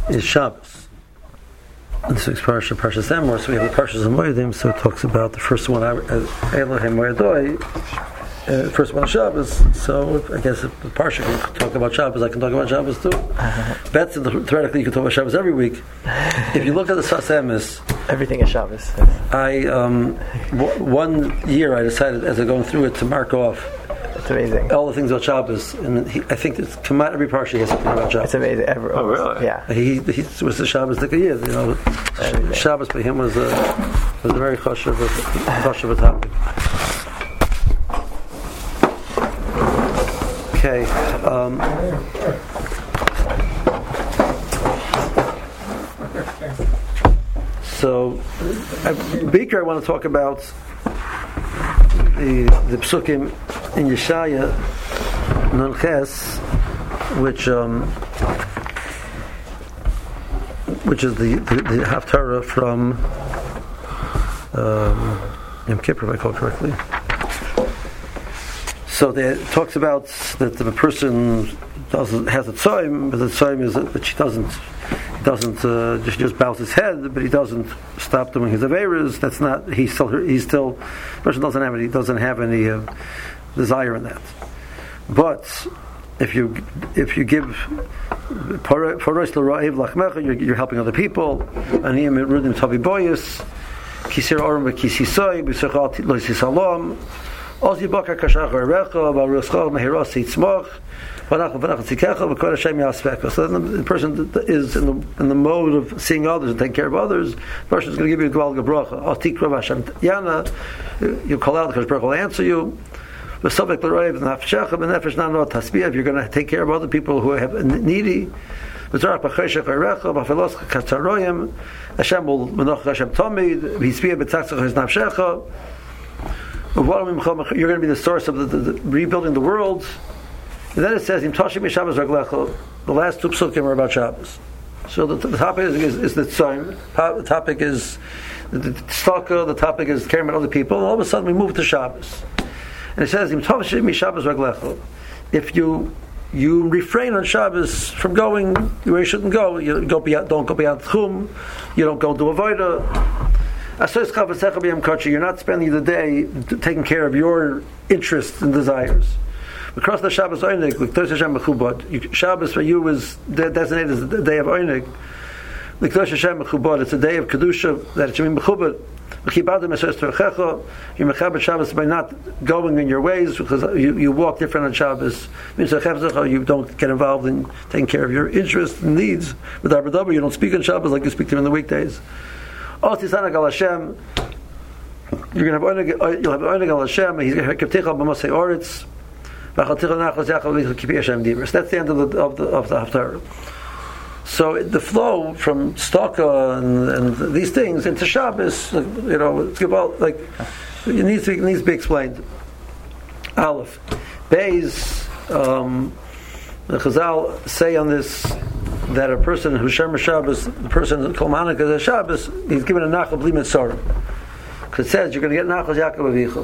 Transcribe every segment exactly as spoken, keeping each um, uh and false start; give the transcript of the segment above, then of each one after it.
is Shabbos. This week's parsha, Parsha Zemor, so we have the Parshas Moedim, so it talks about the first one, Elohim Moedoi, uh, first one Shabbos. So I guess if the Parsha can talk about Shabbos, I can talk about Shabbos too. Uh-huh. But theoretically, you can talk about Shabbos every week. If you look at the Sas Emes, everything is Shabbos. I um, w- one year I decided as I'm going through it to mark off. It's amazing. All the things about Shabbos, and he, I think it's come out every parsha has something about Shabbos. It's amazing. Ever, oh, really? Yeah. He, he was the Shabbos the year, you know. Everything. Shabbos for him was a was a very chashuv chashuv topic. Okay. Um, so, uh, Beaker, I want to talk about the the psukim in Yeshaya Nun Ches, which um, which is the the, the Haftarah from um, Yom Kippur, if I call it correctly. So it talks about that the person doesn't has a tzoim, but the tzoim is that she doesn't doesn't uh, just just bows his head, but he doesn't stop doing his averas. That's not he's still he's still the person doesn't have any doesn't have any uh, desire in that. But if you if you give you're, you're helping other people. Aniyim rudim tavi boyis kisir orim v'kisisoi b'sechal lo sisalom. Ozi bakar kashach erecha v'aruschal mehiras yitzmoch v'nachal v'nachal tzikecha v'kol Hashem yaspeka. So then the person is in the in the mode of seeing others and taking care of others. The person is going to give you a gval gebracha. Otikra v'Hashem yana. You call out, the Kadosh Baruch Hu will answer you. If you're going to take care of other people who have needy, Hashem will menach Hashem tamid. You're going to be the source of the, the, the rebuilding the world. And then it says, the last two psukim are about Shabbos. So the, the topic is, is, is the tzom. The topic is the tzedakah. The topic is caring about other people. And all of a sudden we move to Shabbos. And it says, if you you refrain on Shabbos from going where you shouldn't go, you go beyond, don't go beyond Tchum, you don't go to Avodah. You're not spending the day taking care of your interests and desires. Across the Shabbos Oynig, Shabbos for you is designated as the day of Oynig. It's a day of Kedusha that it should be mechubad. You mechabed Shabbos by not going in your ways because you, you walk different on Shabbos. You don't get involved in taking care of your interests and needs. With Arba Dabra, you don't speak on Shabbos like you speak to him in the weekdays. You're going to have Oneg, you'll have Oneg al Hashem. He's going to have Kevticha b'Mosei Oretz. That's the end of the of the of the Haftarah. So the flow from Staka and, and these things into Shabbos, you know, it's about like it needs to it needs to be explained. Aleph, Beis, um, the Chazal say on this that a person who Shemer Shabbos, the person who Kol Hanukkah is Shabbos, he's given a nachal bli mitzorah. Because it says you're going to get nachal Yaakov Avicha.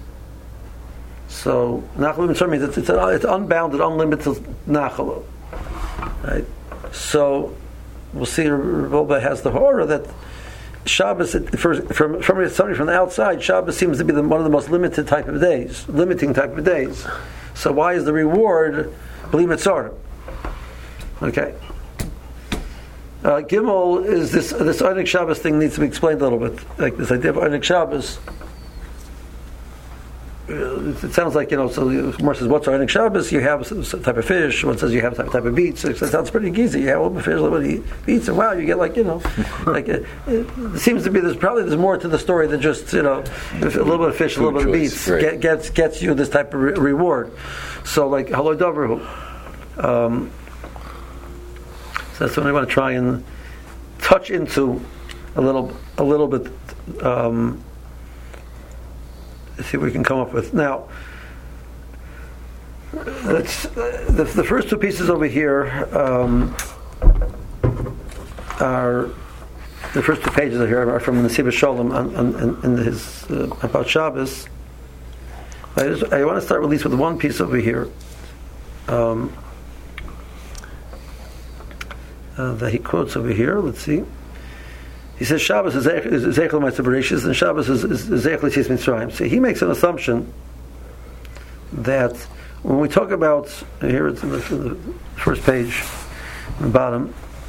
So nachal bli mitzorah means it's, it's, it's unbounded, unlimited nachal, right? So we'll see. Rebbe has the horror that Shabbos, for, from from somebody from the outside, Shabbos seems to be the, one of the most limited type of days, limiting type of days. So why is the reward bli mitzorah? Okay. Uh, Gimel is this this Oneg Shabbos thing needs to be explained a little bit. Like this idea of Oneg Shabbos. It sounds like, you know, so the Gemara says, what's Oneg Shabbos? You have a type of fish. One says you have a type, type of beets. It sounds pretty easy. You have all the fish, everybody eats, and wow, you get like, you know, like it, it seems to be there's probably there's more to the story than just, you know, a little bit of fish, a little bit of beets get, gets gets you this type of re- reward. So like Haloi Dovru. Um, so that's what I want to try and touch into a little a little bit. Um, see what we can come up with. Now, let's, uh, the, the first two pieces over here um, are the first two pages over here are from the Nesiv Shalom on, on, on, in his uh, about Shabbos. I, just, I want to start at least with one piece over here. Um, uh, that he quotes over here. Let's see. He says Shabbos is Zeichel Ma'aser Bereishis and Shabbos is Zeichel Yetzias Mitzrayim. So he makes an assumption that when we talk about, here it's in the, in the first page, on the bottom.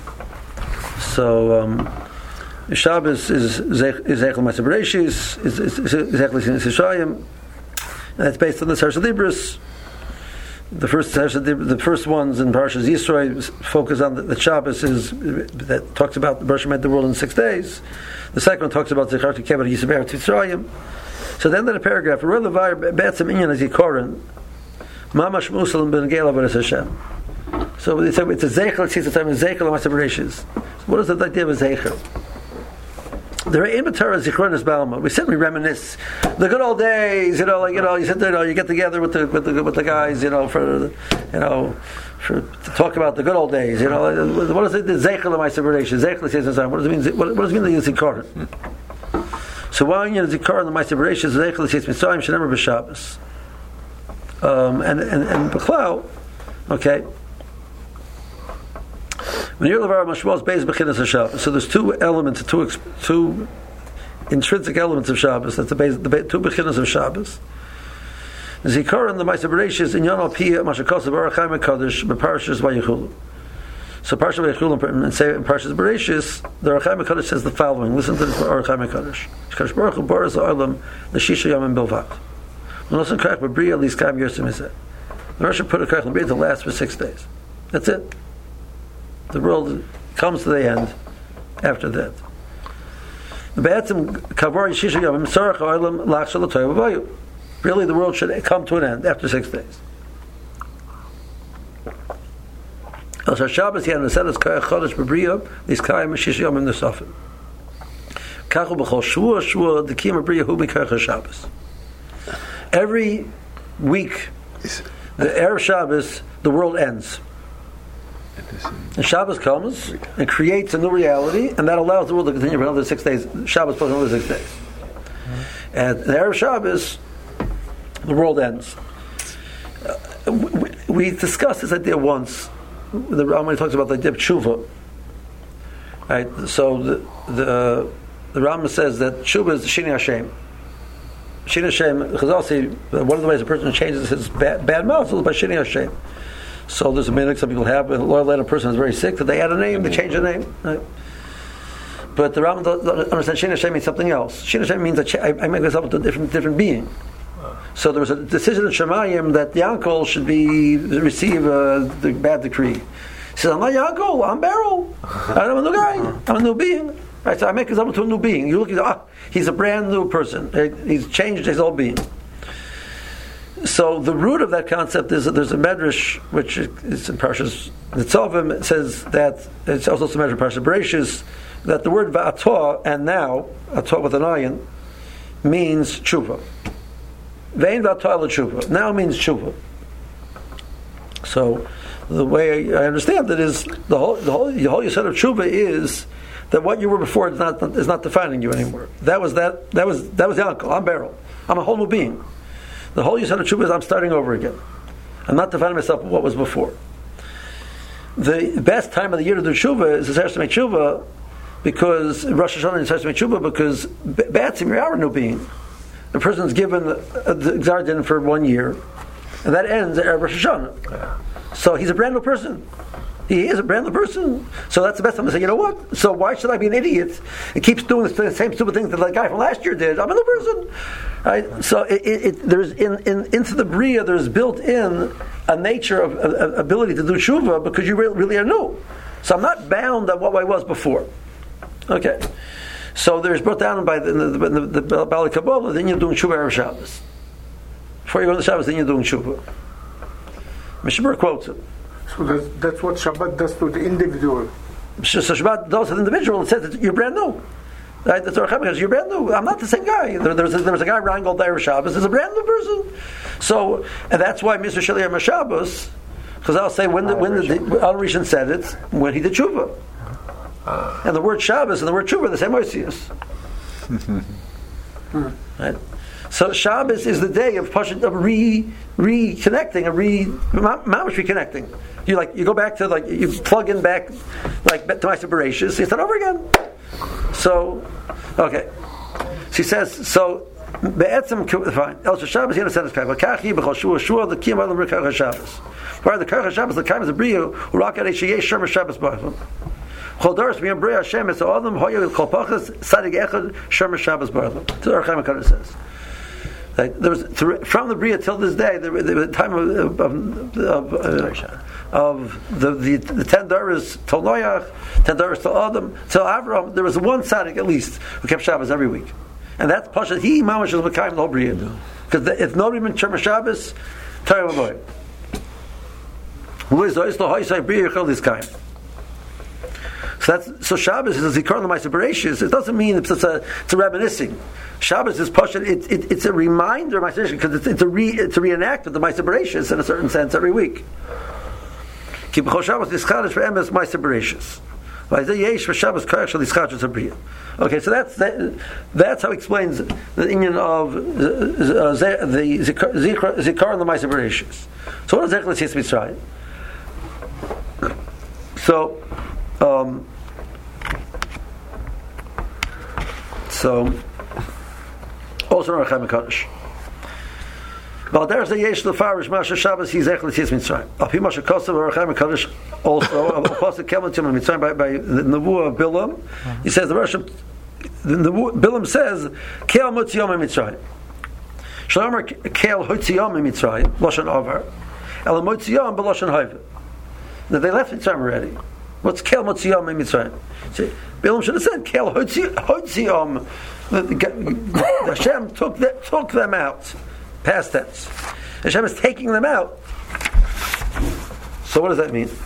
So um, Shabbos is Zeichel Ma'aser Bereishis, is Zeichel Yetzias Mitzrayim, and that's based on the Sersha Dibros. The first the first ones in Parashas Yisro focus on the, the Shabbos is that talks about the Bereshit made the world in six days. The second one talks about Zecharti Kever Yisrael Tzrayim. So then in the paragraph, Roy Levar Be'etzem Inyan Azikorin Mamash Musalim Ben Gela V'Res Hashem. So it's a it's a Zeichel Tzitz Time Zeichel Ma'aser Bereishis. What is the idea of a Zeichel? There are inventory zichronis balma. We sit, we reminisce the good old days. You know, like you know, you sit there, you know, you get together with the with the with the guys. You know, for you know, for to talk about the good old days. You know, what is it? The zeichel of my separation. Zeichel says what does it mean? What, what does it mean that you zikaron? So why you zikaron the my separation? Zeichel says mitzvayim shenemer b'Shabbos. Um, and and and b'chlau, okay. When you're levar mashmos beis bechinas Shabbos, so there's two elements, two two intrinsic elements of Shabbos. That's the base, the two bechinas of Shabbos. Zikaron the Ma'aser Bereishis in Yonal Pia Mashakos of Arachayim Kadosh beParshas Vayichulu. So Parshas Vayichulu and say in Parshas Bereishis, the Arachayim Kadosh says the following. Listen to the Arachayim Kadosh. Kadosh Baruch Hu Boras Ha'olam L'Shisha Yomim Bilvat. When listen correct, but Bria Lis Kam Yersim is it. The Rosh put a correct Bria to last for six days. That's it. The world comes to the end after that. Really, the world should come to an end after six days. Every week, the Erev Shabbos, the world ends. And Shabbos comes and creates a new reality, and that allows the world to continue for another six days. Shabbos plus another six days. Mm-hmm. And the Erev Shabbos, the world ends. Uh, we, we discussed this idea once. The Rambam talks about the idea of tshuva. Right? So the the, uh, the Rambam says that tshuva is Shini Hashem. Shini Hashem, Chazal say one of the ways a person changes his bad, bad mouth is by Shini Hashem. So there's a minute some people have, a loyal person is very sick, that they add a name, they change the name. Right? But the Rambam doesn't understand Shin Hashem means something else. Shin Hashem means that I, I make myself into a different, different being. So there was a decision in Shemayim that Yankel should be receive uh, the bad decree. He says, I'm not Yankel, I'm Beryl. I'm a new guy, I'm a new being. Right, so I make myself into a new being. You look at ah, he's a brand new person. He's changed his whole being. So the root of that concept is that there's a medrash which is in Parshas Nitzavim. It says that it's also a medrash in Parshas Bereishis that the word va'atah and now atah with an ayin means tshuva. Vein va'atah l'tshuva now means tshuva. So the way I understand it is the whole the whole the whole yesod of tshuva is that what you were before is not is not defining you anymore. That was that that was that was Yankel. I'm Beryl. I'm a whole new being. The whole Yisod of Tshuva is I'm starting over again. I'm not defining myself with what was before. The best time of the year to do Tshuva is the Sefer Make Tshuva, because Rosh Hashanah is Sefer Make Tshuva, because B'atzim you are a new being. The person is given the, the Gzar Din for one year, and that ends at Rosh Hashanah. So he's a brand new person. He is a brand new person. So that's the best time to say, you know what? So why should I be an idiot and keep doing the same stupid things that the guy from last year did? I'm a new person. Right? So it, it, it, there's in, in into the Bria, there's built in a nature of, of, of ability to do tshuva because you really, really are new. So I'm not bound on what I was before. Okay. So there's brought down by the, the, the, the, the Bali Kabbalah, then you're doing tshuva Erev Shabbos. Before you go to the Shabbos, then you're doing tshuva. Mishabur quotes it. So that's, that's what Shabbat does to the individual. So Shabbat does to the individual. It says that you're brand new. Right? That's what because you're brand new. I'm not the same guy. There, there, was, a, there was a guy Ryan Gold Erev Shabbos. There's a brand new person. So, and that's why Mister Shaliyah Shabbos, because I'll say when the, when the Al Rishon said it when he did tshuva, and the word Shabbos and the word tshuva are the same oisius. Right? So Shabbos is the day of of re reconnecting, a re mamish reconnecting. You like you go back to like you plug in back like to my Bereshis. You start over again. So, okay. She says so. Be'etzem fine. El Shabbos he understands this. But kachi b'chol shua shua the kiyam adam b'karach Shabbos. Where the karach Shabbos the kaim is a brio who rock at sheyesh shermer Shabbos b'achim. Chol doris b'yam brio Hashem es adam hoya kol pachas sadig echad shermer Shabbos b'achim. To the Archaim HaKadosh says. Like, there was to, from the bria till this day, the, the, the time of of, of, uh, of the, the the ten daras till Noach, ten daras till Adam, till Avraham, there was one tzaddik at least who kept Shabbos every week. And that's Pasha. He mamash is Mekayim the whole bria. Because if nobody been Shermer Shabbos, Torah Avoid. Who is the Oislo Hoysai bria Yechol this kind? So that's so Shabbos is a zikaron l'ma'aser bereishis. It doesn't mean it's a it's a reminiscing. Shabbos is Pasha. It, it, it's a reminder of ma'aser bereishis because it's, it's a re it's a reenactment of ma'aser bereishis in a certain sense every week. Ki b'chol Shabbos nischadish for emes ma'aser bereishis. Okay, so that's that, that's how he explains the union of uh, the Zikar and the Ma'aser Bereishis. So what does Zechel Yetzias Mitzrayim? So, um, so also in Archaim HaKadosh. But there's a yesh lefarish Masha Shabbos he Zechel Yetzias Mitzrayim. Api Masha Kosav Archaim HaKadosh also a pasuk Kelman Tzimah Mitzrayim by by the Nevuah of Bilam. He says the Rosh the Nevuah Bilam says Kel Motziyom Mitzrayim. Shlomer Kel Hotziyom Mitzrayim Lashon Avar. El Motziyom B'Lashon Hayv. Now they left Mitzrayim already. What's Kel Motziyom Mitzrayim? See, Bilam should have said Kel Hotziyom. Hashem took them, took them out. Past tense. Hashem is taking them out. So what does that mean?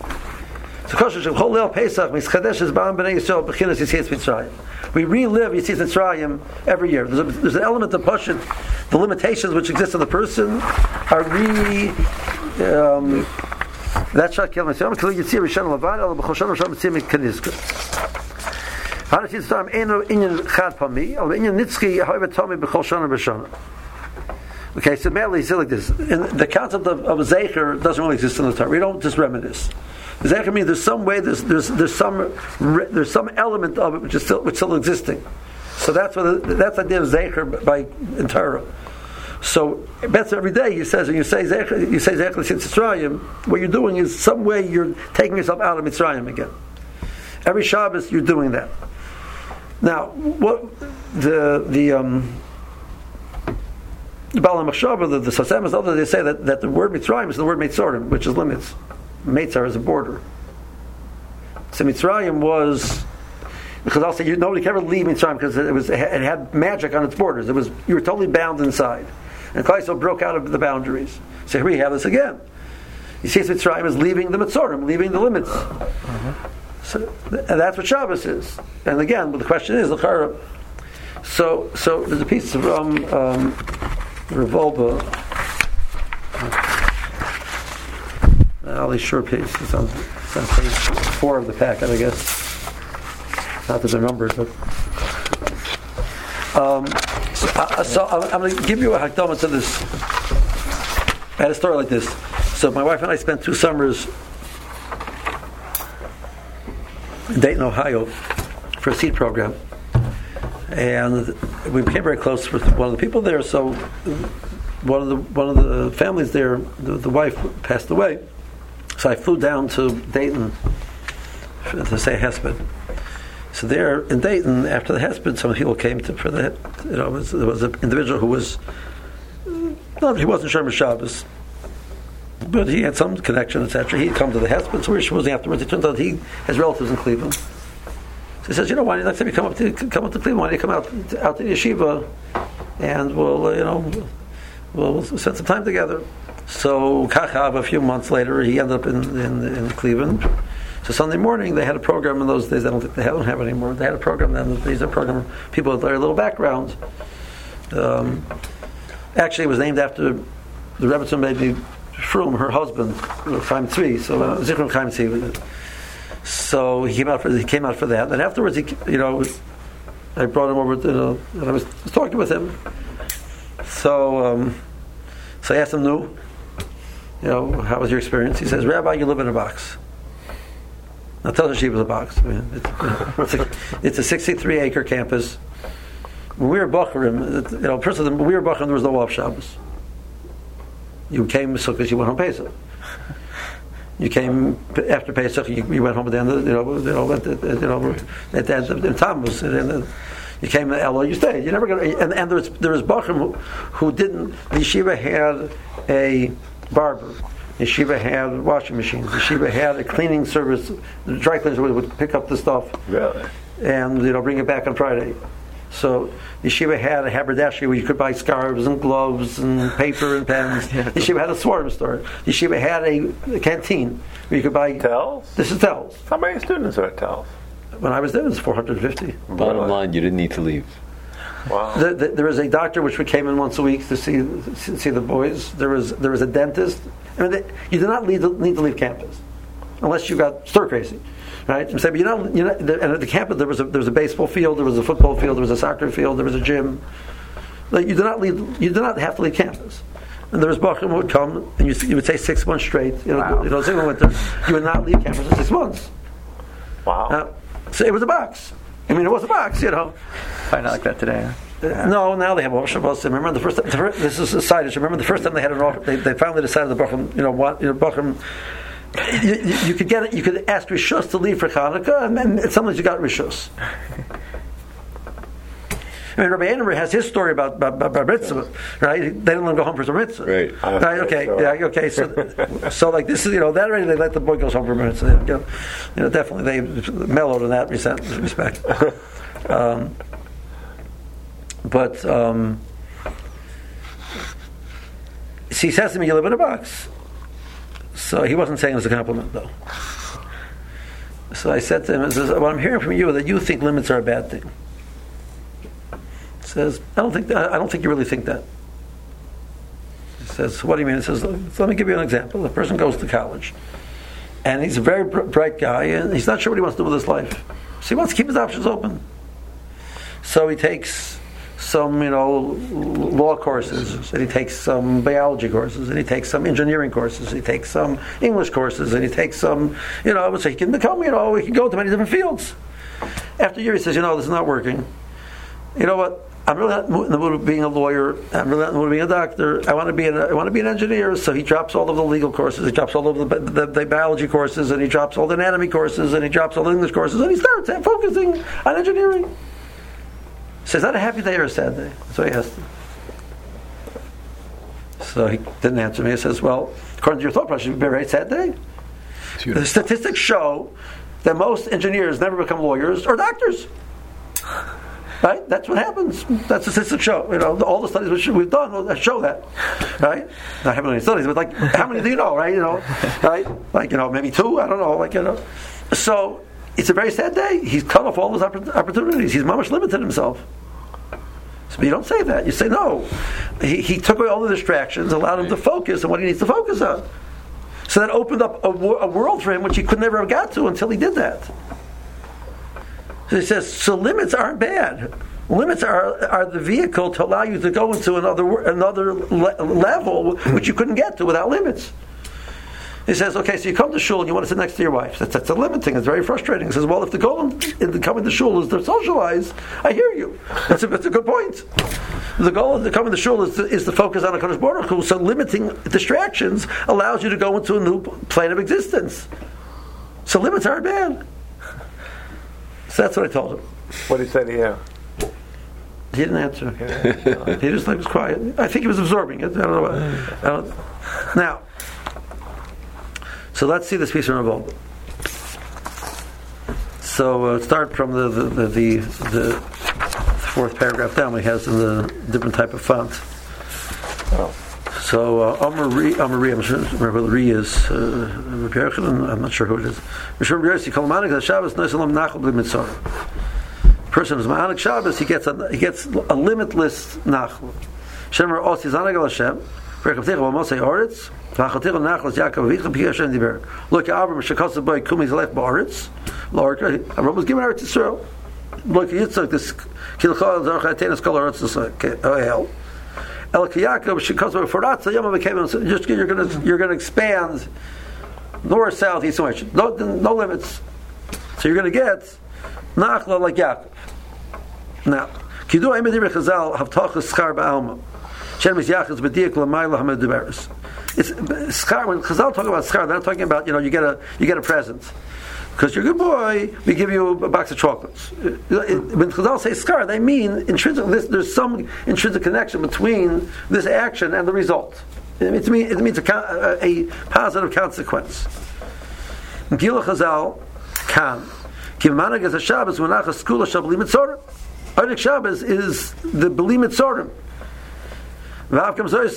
We relive Yetzias Mitzrayim every year. There's, a, there's an element of Pashut. The limitations which exist in the person are re. Um, that's Shad Kel Mitzrayim. K'li Yitzir Rishon Levad. El B'chol Shana Rishon Mitzrayim Kanizka. How does Yitzrayim Eino Inyan Chad Pami? El Inyan Nitzki However Tomi B'chol Shana B'Shana. Okay, so mainly it's like this. In the concept of, of a Zecher doesn't really exist in the Torah. We don't just reminisce. Zecher means there's some way, there's there's there's some there's some element of it which is still which is still existing. So that's what the, that's the idea of Zecher by in Torah. So that's every day he says when you say Zecher, you say Zecher Mitzrayim, what you're doing is some way you're taking yourself out of Mitzrayim again. Every Shabbos you're doing that. Now what the the um The Baal HaMachshava, the, the Sasemas, others, they say that, that the word Mitzrayim is the word Meitzorim, which is limits. Meitzar is a border. So Mitzrayim was, because I'll say you, nobody can ever leave Mitzrayim because it was it had magic on its borders. It was you were totally bound inside, and Klaiso broke out of the boundaries. So here we have this again. You see, Mitzrayim is leaving the Mitzorim, leaving the limits. Mm-hmm. So, and that's what Shabbos is. And again, the question is, so so there's a piece of um. um Revolva, Ali Shur page. It's on, it's on page four of the packet, I guess. Not that they're numbered, but. Um, so, uh, so I'm going to give you a hakdama to this. I had a story like this. So my wife and I spent two summers in Dayton, Ohio, for a seed program. And we became very close with one of the people there. So one of the one of the families there, the, the wife passed away. So I flew down to Dayton to say Hesped. So there in Dayton, after the Hesped, some people came to for the you know it was, there was an individual who was no, he wasn't Shermer Shabbos, but he had some connection, et cetera. He'd come to the Hesped, so we were supposing afterwards. It turns out he has relatives in Cleveland. So he says, you know, why don't you next time you come up to come up to Cleveland, why don't you come out out to the yeshiva, and we'll uh, you know we'll, we'll spend some time together. So Kachav, a few months later, he ended up in, in in Cleveland. So Sunday morning they had a program in those days. I don't think they don't have it anymore. They had a program then. These are program people with very little background. Um, actually, it was named after the Rebbetzin Maybe Frum, her husband, Chaim Tzvi. So uh, Zichron Chaim Tzvi. So he came out for he came out for that, and afterwards, he, you know, I brought him over, to, you know, and I was, was talking with him. So, um, so I asked him, "No, you know, how was your experience? He says, Rabbi, you live in a box. Now tell the yeshiva was a box. I mean, it's, you know, it's, a, it's a sixty-three acre campus. When we were Bachurim, you know, first of them, when we were Bachurim, there was no off Shabbos. You came because you went home Pesach. You came after Pesach. You, you went home at the end of you know, you know, at the, you know, at the end of the Tammuz. You came to Elul. You stayed. You never got. And, and there was there was Bachurim who, who didn't. The yeshiva had a barber. The yeshiva had washing machines. The yeshiva had a cleaning service. The dry cleaners would, would pick up the stuff. Really? And you know, bring it back on Friday. So yeshiva had a haberdashery where you could buy scarves and gloves and paper and pens. Yeshiva had a swarm store. Yeshiva had a, a canteen where you could buy Tells? This is Tells. How many students are at Tells? When I was there, it was four hundred fifty. Bottom line, you didn't need to leave. Wow. The, the, there was a doctor which came in once a week to see see the boys. There was there was a dentist. I mean, they, you did not need to, need to leave campus unless you got stir crazy. Right? I'm saying, but you know, you know, and at the campus there was a there was a baseball field, there was a football field, there was a soccer field, there was a gym. Like you did not leave, you did not have to leave campus. And there was Bachram who would come, and you, you would say six months straight. You know, Wow. you know, single winter, you would not leave campus for six months. Wow. Uh, so it was a box. I mean, it was a box. You know. Probably not like that today. Huh? Uh, no, now they have off Shabbos. Remember the first. The first this is a side issue. Remember the first time they had an off. They, they finally decided the Bachram. You know what? You know, Bachram. You, you, you could get it. You could ask Rishus to leave for Hanukkah, and then sometimes you got Rishus. I mean, Rabbi Einemer has his story about about, about bar mitzvah, right? They didn't let him go home for bar mitzvah, Right? Right? Okay, yeah, okay. So, so like this is, you know, that already they let the boy go home for bar mitzvah. You know, you know, definitely they mellowed in that respect. Um, but um, see, he says to me, "You live in a box." So he wasn't saying it as a compliment, though. So I said to him, I says, "What I'm hearing from you is that you think limits are a bad thing." He says, "I don't think that, I don't think you really think that." He says, "What do you mean?" He says, "So let me give you an example. A person goes to college, and he's a very br- bright guy, and he's not sure what he wants to do with his life. So he wants to keep his options open. So he takes some, you know, law courses, and he takes some biology courses, and he takes some engineering courses, and he takes some English courses, and he takes some, you know, so he can become, you know, he can go into many different fields. After a year, he says, you know, this is not working. You know what? I'm really not in the mood of being a lawyer. I'm really not in the mood of being a doctor. I want to be an, I want to be an engineer. So he drops all of the legal courses. He drops all of the, the, the biology courses, and he drops all the anatomy courses, and he drops all the English courses, and he starts focusing on engineering. So is that a happy day or a sad day? So he asked him. So he didn't answer me. He says, well, according to your thought process, it would be a very sad day. The statistics show that most engineers never become lawyers or doctors. Right? That's what happens. That's the statistics show. You know, all the studies which we've done show that. Right? Not having any studies, but like, how many do you know? Right? You know, right? Like, you know, maybe two. I don't know. Like, you know. So it's a very sad day. He's cut off all his opportunities. He's much limited himself. So you don't say that. You say no. He, he took away all the distractions, allowed him to focus on what he needs to focus on. So that opened up a, a world for him which he could never have got to until he did that. So he says, so limits aren't bad. Limits are are the vehicle to allow you to go into another another le- level which you couldn't get to without limits. He says, okay, so you come to shul and you want to sit next to your wife. That's, that's a limiting. It's very frustrating. He says, well, if the goal in coming to shul is to socialize, I hear you. That's a, that's a good point. The goal of the coming to shul is to, is to focus on a Kadosh Baruch Hu, so limiting distractions allows you to go into a new plane of existence. So limits aren't bad. So that's what I told him. What did he say to you? He didn't answer. He just like was quiet. I think he was absorbing it. I don't know. What, I don't, now, so let's see this piece from Rav. So uh, start from the the, the the the fourth paragraph down. We has in the different type of font. Oh. So uh, Amari, Amari, I'm sure remember the Re is uh, I'm not sure who it is. Person who's Ma'anik Shabbos, he gets a he gets a limitless nachl. Shemer Osi Zanagal Hashem. Look, Avram Shekasa Boy Kumi Zalech Ba'aretz. Lord, Avram was given Eretz Yisrael. Look, Yitzchak this Kilchal Zarach Atenas Kol Eretz Yisrael. El Kiyakov Shikozo Foratza Yom became just you're going to you're going to expand north, south, east, and west. No, no limits. So you're going to get Nachla like Yaakov. Now, Kidu Emedir Chazal Havtachas Schar Ba'alma. Shemis Yachas B'Diak L'Mayla Hamaduberes. It's schar. When Chazal talk about schar, they're not talking about you know you get a you get a present because you're a good boy. We give you a box of chocolates. When Chazal say schar, they mean intrinsic. This, there's some intrinsic connection between this action and the result. It means, it means a, a, a positive consequence. Gila Chazal can Kimanag as a Shabbos Menachas Skula Shabli Mitzorim. Einik Shabbos is the Bli Mitzorim. And who had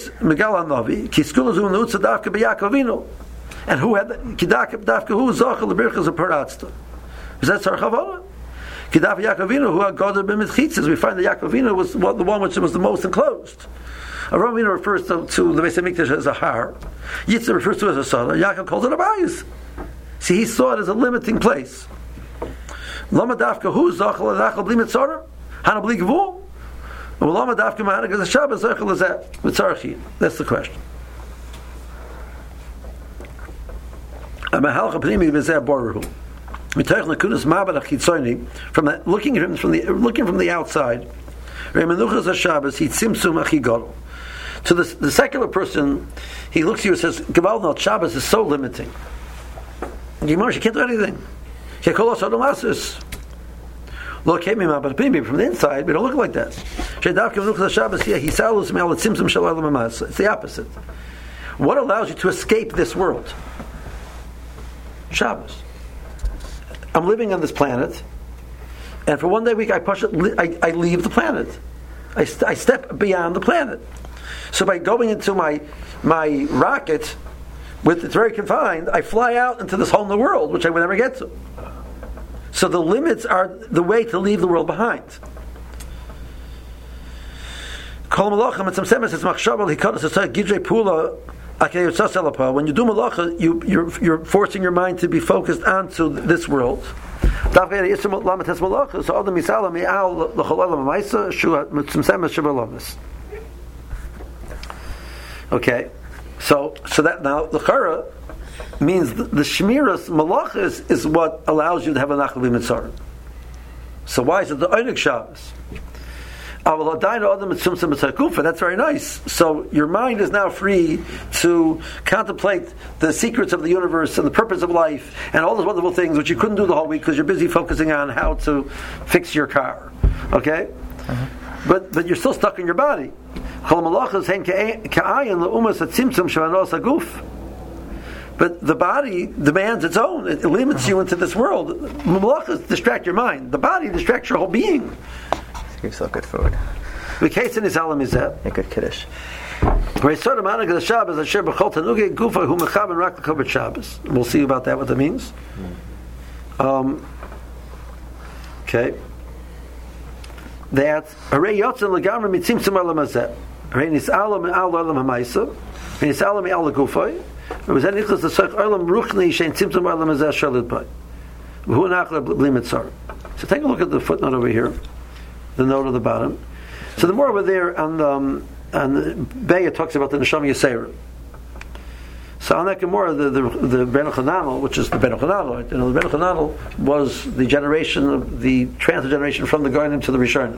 the Kidaka Dafka who Zachal the Birchas of Paratzta? Is that Sarchavana? Kidaf Yakovino who had God Bimichitzes. We find that Yakovino was the one which was the most enclosed. Aravino refers to, to the Beis Hamikdash as a har. Yitzhak refers to it as a son. Yaakov calls it a bayis. See, he saw it as a limiting place. Lama Dafka who Zachal and Zachal Bli Mitzorim? Hana Bli Gvul? That's the question. From that, looking at him from the looking from the outside, to the, the secular person, he looks at you and says, "Gavalno, Shabbos is so limiting. You can't do anything. Look, came but from the inside, we don't look like that. It's the opposite. What allows you to escape this world? Shabbos. I'm living on this planet, and for one day a week I push it, I, I leave the planet. I, st- I step beyond the planet. So by going into my my rocket, with it's very confined, I fly out into this whole new world, which I would never get to. So the limits are the way to leave the world behind. When you do malacha, you, you're, you're forcing your mind to be focused onto this world. Okay, so so that now the chara means the, the shmiras malachas is what allows you to have a nachli mitzvah. So why is it the Einik Shabbos? That's very nice. So your mind is now free to contemplate the secrets of the universe and the purpose of life and all those wonderful things which you couldn't do the whole week because you're busy focusing on how to fix your car. Okay? Uh-huh. But but you're still stuck in your body. But the body demands its own. It limits you into this world. Malachas distract your mind. The body distracts your whole being. Give yourself good food. The case in his alam is that. A good kiddush. We'll see about that, what that means. Um, okay. That Arei Yotzin Lagamra Mitzimtzum Alam Hazeh. Arei Nisalam Al Alam Hamaisa. Arei Nisalam Al Gufay. It was that Nicholas the Sech Alam Ruchni Shein Tzimtzum Alam Hazeh Shalid Pai. Who Nachla Bli Mitzar. So take a look at the footnote over here. The note at the bottom. So the more over there on um, on the Beya talks about the Neshama Yisera. So on that Gemara, the the, the Ben Chananel, which is the Ben Chananel, right? You know, the Ben Chananel was the generation of the transfer generation from the Goyim to the Rishonim.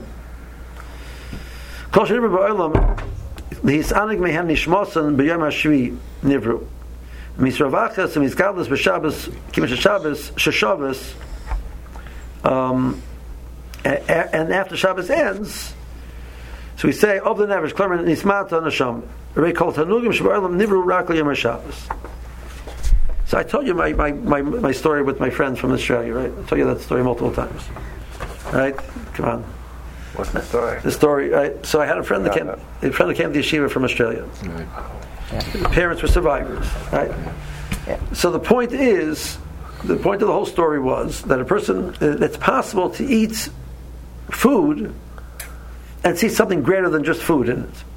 Kol Sheniver Ba'olam, the Hisanig Mehem Nishmosan B'Yom HaShvi Nivru. Misravachas and Misgadlus B'Shabbos Kimash Shabbos Sheshavos. Um. And after Shabbos ends, so we say, of the Nevesh, Klerman Nismata Nasham, Rei Kol Tanugim Shba'alam Nivru Rak L'Yom HaShabbos. So I told you my, my, my, my story with my friend from Australia, right? I told you that story multiple times. Right? Come on. What's the story? The story, right? So I had a friend that came, a friend that came to Yeshiva from Australia. Right. Yeah. The parents were survivors, right? Yeah. So the point is, the point of the whole story was that a person, it's possible to eat food and see something greater than just food in it.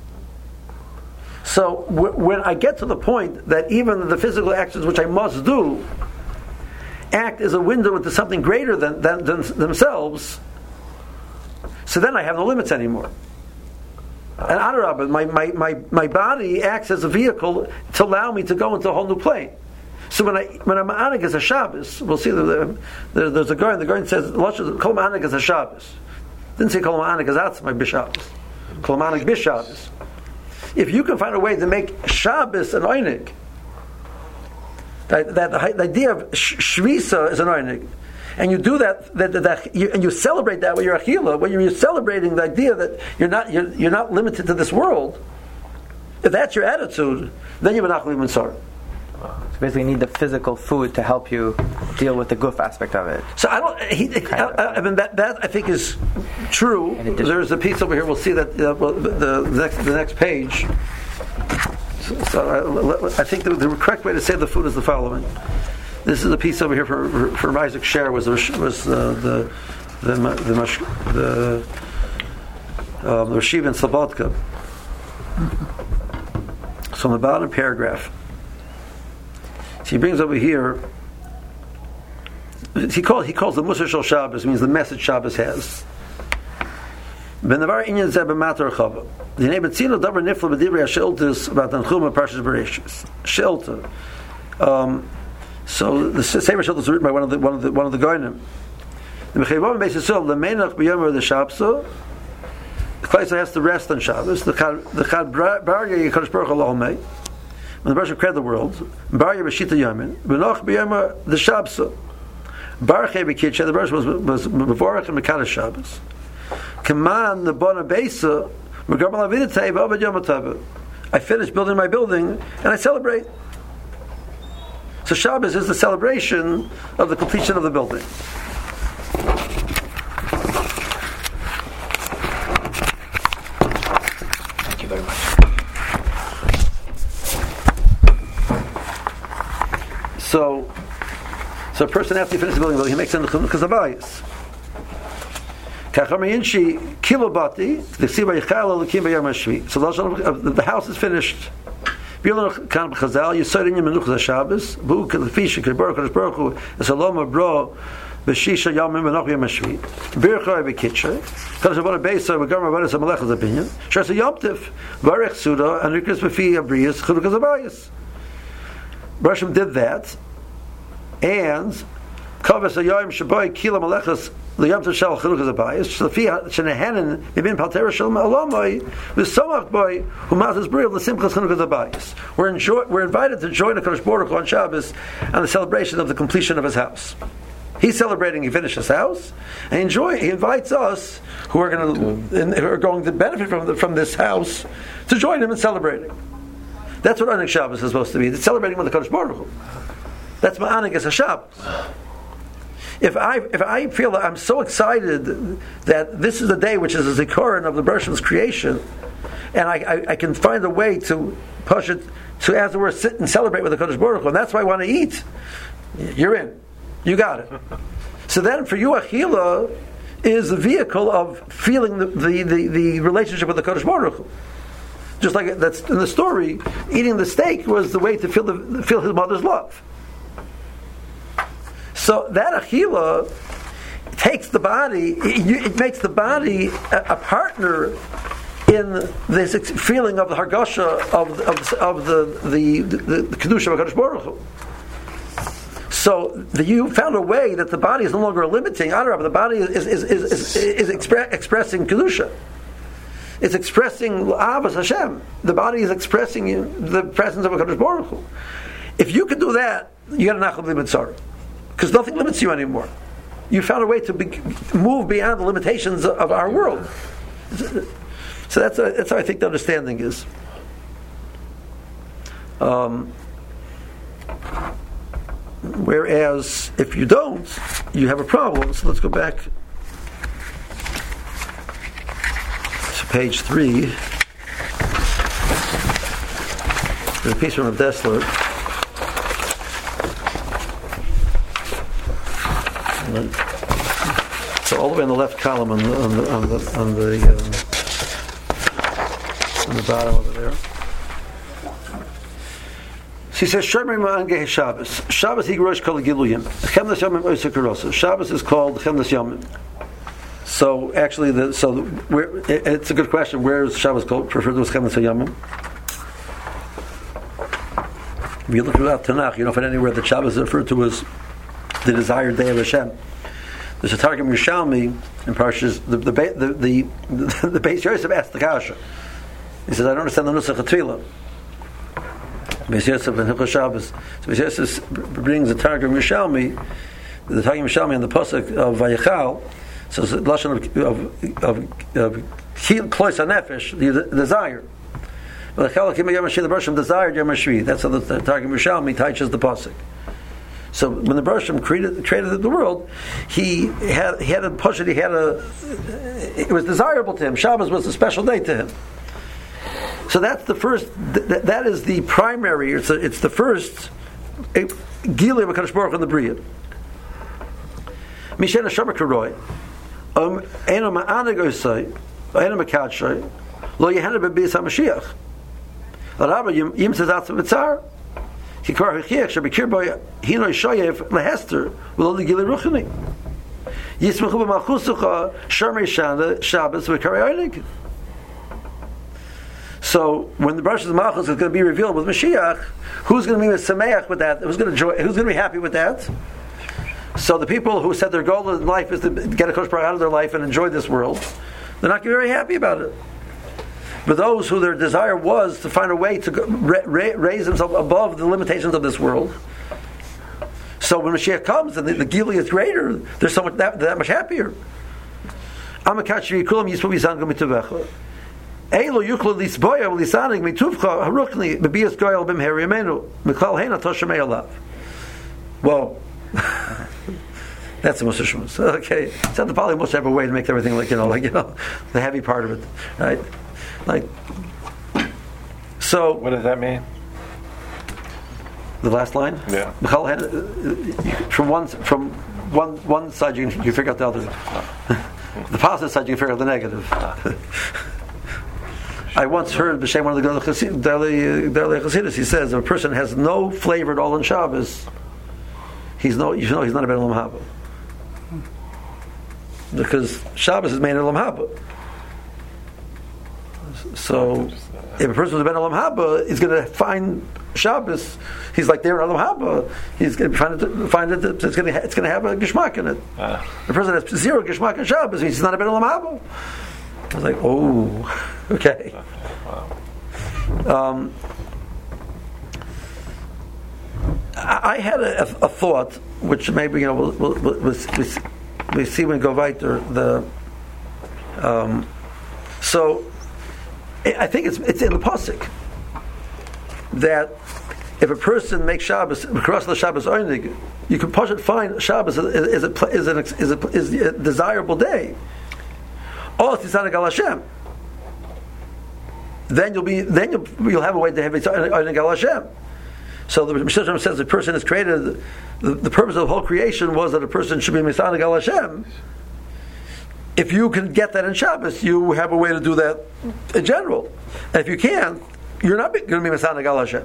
So w- when I get to the point that even the physical actions which I must do act as a window into something greater than, than, than themselves, so then I have no limits anymore. And Adarabah, my, my, my, my body acts as a vehicle to allow me to go into a whole new plane. So when I when I'm ma'anik as a Shabbos, we'll see that the, the, there's a guy. The guy says, "Kol ma'anik as a Shabbos." Didn't say kol ma'anik as atzmai b'Shabbos. Kol ma'anik b'Shabbos. If you can find a way to make Shabbos an oinig, that, that the idea of shvisa is an oinig, and you do that, that, that, that you, and you celebrate that with your achila, when you're celebrating the idea that you're not you're, you're not limited to this world. If that's your attitude, then you're not even sorry. So basically, you need the physical food to help you deal with the guf aspect of it. So I don't. He, I, I mean that, that I think is true. There's a piece over here. We'll see that uh, well, the, the next the next page. So, so I, I think the, the correct way to say the food is the following. This is a piece over here for for Isaac Sher was the, was the the the the, the, um, the Rashiv and Slobodka. So in the bottom paragraph. He brings over here. He calls he calls the Musar Shel Shabbos, means the message Shabbos has. Ben Navar Inyan Zeh B'Matar Chava. The name Betzino Davar Nifla B'Divrei HaShe'iltas about Tanchuma Parshas Bereshis. She'ilta. Um, so the Sefer She'ilta is written by one of the one of the one of the Goyim. The Mechayvom Beis Yisrael L'Meinach B'Yomer the Shabso. The Klal has to rest on Shabbos. The Chad the Chad Barya Yikadosh Baruch Hu when the Baruch created the world, Barya B'Shita Yamin, B'Noch B'Yomer the Shabso. Baruch B'Kitcha, the Baruch was was Mevorach and Mekadosh Shabbos. Kaman the Bona Beisa, Megabal Avidatei V'Avad Yom HaTavah. I finished building my building and I celebrate. So Shabbos is the celebration of the completion of the building. Thank you very much. So, so a person after he finishes the building, he makes an because of bias. Kachamayin kilobati the siba yichal lekim b'yom hashvi. So the house is finished. B'yom kan b'chazal yisorin yemenuch Shabbos bu k'lefish k'baruch Kadosh Baruch Hu esalom bro b'shisha yamim menuch b'yom hashvi. Birchoy b'kitcha. Kadosh Baruch Beisa v'gamar v'adas hamalechas opinion. Shas yom tif varech suda and rikris b'fi abrius chuluk as a bias. Bereshim did that, and Kavas Ayoyim Shaboy Kila Malechas Liyam Tashal Chiluk as a bias. Shlefi Shenehanan Ibn Paltera Shalom Alamoy with Somach Boy who Mazas Bri of the Simchas Chiluk as a bias. We're enjoy, we're invited to join the Kadosh Baruch Hu on Shabbos on the celebration of the completion of his house. He's celebrating. He finished his house, and enjoy. He invites us who are going to who are going to benefit from the, from this house to join him in celebrating. That's what Anik Shabbos is supposed to be. It's celebrating with the Kadosh Baruch Hu. That's my Anik as a Shabbos. If I if I feel that I'm so excited that this is the day which is a zikaron of the Bereshit's creation, and I, I, I can find a way to push it to, as it were, sit and celebrate with the Kadosh Baruch Hu, and that's why I want to eat. You're in. You got it. So then, for you, Achila is the vehicle of feeling the the, the, the relationship with the Kadosh Baruch Hu. Just like that's in the story, eating the steak was the way to feel the, feel his mother's love. So that achila takes the body; it, it makes the body a, a partner in this feeling of the hargasha of of, of the the the, the kedusha of Hakadosh Baruch Hu. So the, you found a way that the body is no longer limiting. Adarabah, the body is is is is, is expre- expressing kedusha. It's expressing Avos Hashem. The body is expressing the presence of HaKadosh Baruch Hu. If you can do that, you got a nachal b'mitzvah, because nothing limits you anymore. You found a way to be, move beyond the limitations of our world. So that's a, that's how I think the understanding is. Um, whereas if you don't, you have a problem. So let's go back page three, the piece from Dessler. So all the way on the left column on the on the on the on the, um, on the bottom over there. She says, "Shomer ma'angeh Shabbos. Shabbos higrosh kol giluyim. Chemdas yomim oisek karosah. Shabbos is called Chemdas Yomim." So actually, the, so where, it, it's a good question. Where is Shabbos called referred to as Chemes Hayamim? If you look throughout Tanakh, you don't find anywhere that Shabbos is referred to as the desired day of Hashem. There's a Targum Yerushalmi in Parshas the the the the, the, the Beis Yosef asked the Kasha. He says, "I don't understand the Nusach HaTfilah." Beis Yosef and Hilchos Shabbos. So Beis Yosef brings the Targum Yerushalmi, the Targum Yerushalmi on the pasuk of Vayechal. So it's the lashon of of of, of Klois HaNefesh, the desire. The Bershom desired Yom HaShvi. That's how the, the Targum Yerushalmi teaches the pasuk. So when the Bershom created created the world, he had he had a pasuk. He had a. It was desirable to him. Shabbos was a special day to him. So that's the first. Th- that is the primary. It's a, it's the first Gilui of HaKadosh Baruch Hu in the Bria. Mishena Shabbos Karoi. Um, Eno Ma'aneg Osai. Eno Makadshay. Lo Yehana B'Bis HaMashiach. Rabbi Yim Yim Tzatz V'Tzar. Kikar Hechiach Shabikir Boy Hino Shoyev Lehester V'Lo Gilui Ruchani. Yismechu B'Malchusucha Sharmei Shana Shabbos V'Karei Oinig. So when the Baruch Malchus is going to be revealed with Mashiach, who's going to be Sameach with that? Who's going to joy, Who's going to be happy with that? So the people who said their goal in life is to get a Kosh Baruch out of their life and enjoy this world, they're not going to be very happy about it. But those who their desire was to find a way to ra- ra- raise themselves above the limitations of this world. So when Mashiach comes and the, the Gilui is greater, they're so much that, that much happier. Amakach Yikulam Yispu Yizan Gomituvecha. Elo Yuklo Lisboya Lisanig Mituvcha Harukni Bebias Goyal Bim Heriamenu Miklal Hena Toshamei Alav. Well, that's the most ishmus. Okay, so the Pali must have a way to make everything like you know, like you know, the heavy part of it, right? Like, so. What does that mean? The last line. Yeah. From one from one one side you can you figure out the other. The positive side you can figure out the negative. I once heard B'Shem one of the Dali Chasidus. He says if a person has no flavor at all in Shabbos, he's no you know he's not a Ben Olam Haba. Because Shabbos is made in Olam Haba. So if a person is a Ben Olam Haba, he's going to find Shabbos. He's like there in Olam Haba. He's going to find it. Find it. It's going to. It's going to have a geshmak in it. Uh. The person has zero geshmak in Shabbos. He's not a Ben Olam Haba. I was like, oh, okay. Um, I, I had a, a, a thought, which maybe you know we'll, we'll, we'll, we'll, we see when we go weiter. The um, so I think it's it's in the pasuk that if a person makes Shabbos across the Shabbos Oinig, you can push it find Shabbos is, is, a, is, an, is, a, is a desirable day. Oh, it's Tzitzana Gal Hashem. Then you'll be then you'll, you'll have a way to have Tzitzana Gal Hashem. So the Mishnah says the person is created. The, the purpose of the whole creation was that a person should be Tzitzana Gal Hashem. If you can get that in Shabbos, you have a way to do that in general. And if you can't, you're not going to be Tzitzana Gal Hashem.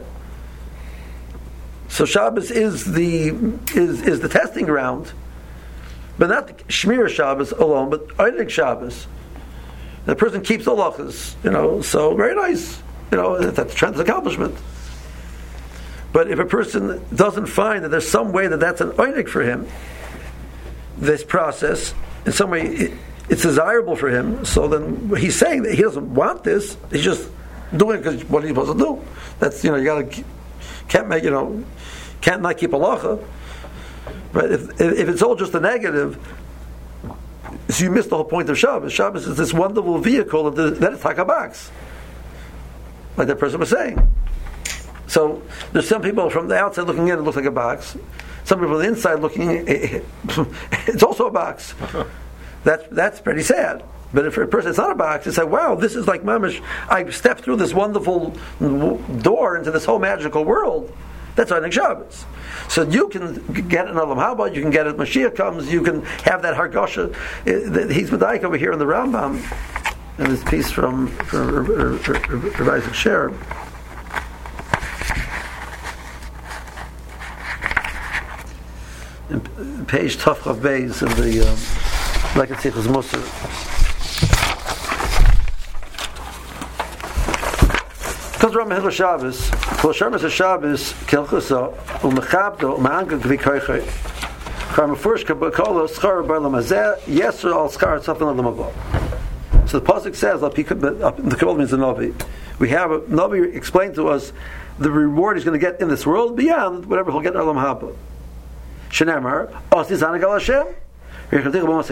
So Shabbos is the is is the testing ground, but not the Shmir Shabbos alone, but Eilig Shabbos. The person keeps the halachas, you know, so very nice, you know, that's a tremendous accomplishment. But if a person doesn't find that there's some way that that's an einig for him, this process, in some way it, it's desirable for him, so then he's saying that he doesn't want this, he's just doing it because what are you supposed to do? That's, you know, you gotta, can't make, you know, can't not keep halacha. But if, if it's all just a negative, so you miss the whole point of Shabbos. Shabbos is this wonderful vehicle of the, that is like a box, like that person was saying. So there's some people from the outside looking in, it looks like a box. Some people from the inside looking in, it's also a box. That's that's pretty sad. But if for a person it's not a box, it's like, wow, this is like mamish. I stepped through this wonderful door into this whole magical world. That's Einig Shabbos. So you can get it in Olam Haba, you can get it when Mashiach comes, you can have that Hargosha. He's Medaik over here in the Rambam, in this piece from, from Rabbi Isaac Sher. Page Tafchav Beis in the um, like a Sichos Musar. Because Rambam Hilchos Shabbos, Kol Sharmas HaShabbos, Kilchusa, Umechabdo, Ume'anka Gvi Koichoi. Karma first Kabbalah, Schar Bar Lamazeh, Yesr al Schar, something on the Mabah. So the pasuk says, the Kabbalah means the Navi. We have a Navi explained to us the reward he's going to get in this world beyond whatever he'll get in Olam Haba. Shenemar, Osi Zanagal Hashem, it doesn't mean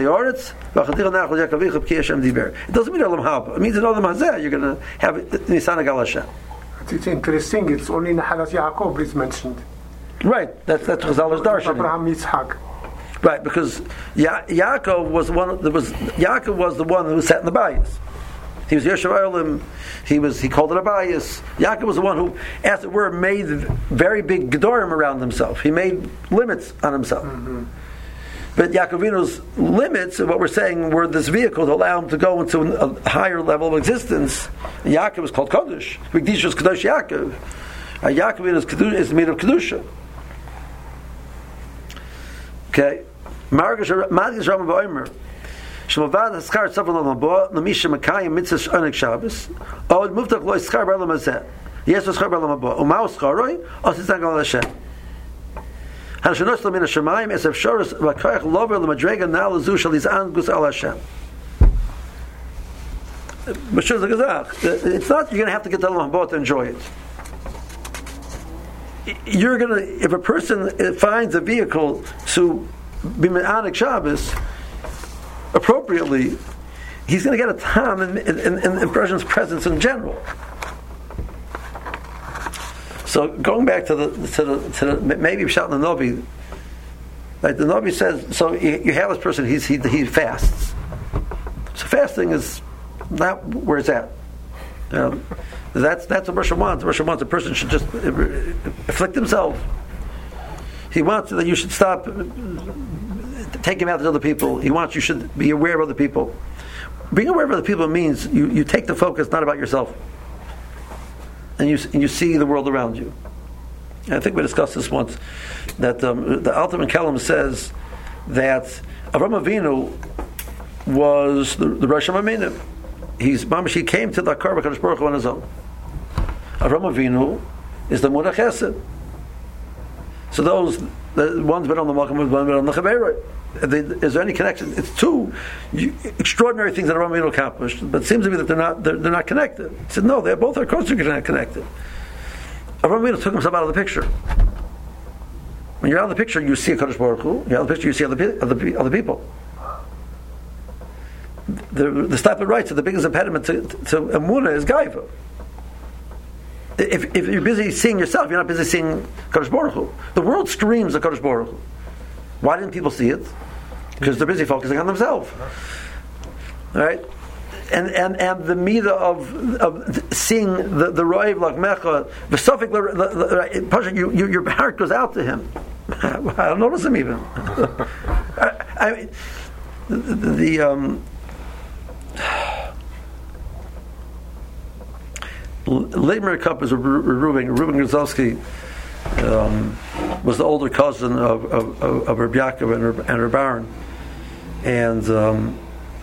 Olam Haba. It means in Olam Hazeh you're going to have Nisanagal Hashem. It's interesting. It's only Nahalat Yaakov is mentioned. Right. That's that's Chazal's darshan. Abraham Yitzhak. Right, because ya- Yaakov was the one. That was Yaakov was the one who sat in the bias. He was Yoshev Olim. He was. He called it a bias. Yaakov was the one who, as it were, made very big gedorim around himself. He made limits on himself. Mm-hmm. But Yaakovinu's limits, what we're saying, were this vehicle to allow him to go into a higher level of existence. Yaakov was called Kodesh. Mikdash was Kadosh Yaakov. Uh, Yaakov is, is made of Kedusha. Okay. Margash Rambam Ba'omer. Shemavad Haskar Tzavon Lamabo, Namisha Makayim Mitzvah Onik Shabbos, Od Muftach Lo Iskar Bar Lamazeh. Yes, Iskar Bar Lamabo. Umau Skaroi, Osizan Gal Hashem. Hashanos Lamin Hashemayim, Esef Shoros, Vakayach Lover, Lamadrega, Now Lazu Shalizan Gus Al Hashem. But it's not you're going to have to get the Lamabo to enjoy it. You're going to, if a person finds a vehicle to be Me'anik Shabbos appropriately, he's going to get a time in, in, in, in the person's presence in general. So going back to the to the, to the maybe Pshat the Novi, like the Novi says, so you, you have this person, he's, he he fasts. So fasting is not where it's at. You know, that's that's what Russia wants. Russia wants a person should just afflict himself. He wants that you should stop taking out to other people. He wants you should be aware of other people. Being aware of other people means you, you take the focus not about yourself, and you and you see the world around you. And I think we discussed this once. That um, the Alter Ben Kelem says that Avraham Avinu was the, the Rosh Hashanah. He's Mamash. He came to the Akar B'Kadosh Baruch Hu on his own. Avraham Avinu is the Murach Chesed. So those the one's been on the Malcham, one's been on the Chaverah. Is there any connection? It's two extraordinary things that Avraham Avinu accomplished, but it seems to me that they're not they're, they're not connected. He said no, they're both are closely connected. Avraham Avinu took himself out of the picture. When you're out of the picture, you see a Kadosh Baruch Hu. You're out of the picture, you see other other, other people. The, the Stapler writes that the biggest impediment to, to Emunah is Gaiva. If, if you're busy seeing yourself, you're not busy seeing Kadosh Baruch Hu. The world screams at Kadosh Baruch Hu. Why didn't people see it? Because they're busy focusing on themselves. Right? And and and the midah of of seeing the the Roiv Lachmecha, the suffix, you, you, your heart goes out to him. I don't notice him even. I, I mean, the, the um. Leitmer Cup is a Reuben Reuben Grzelski um, was the older cousin of of, of, of Reb Yaakov and Reb, and Reb Aaron, and um,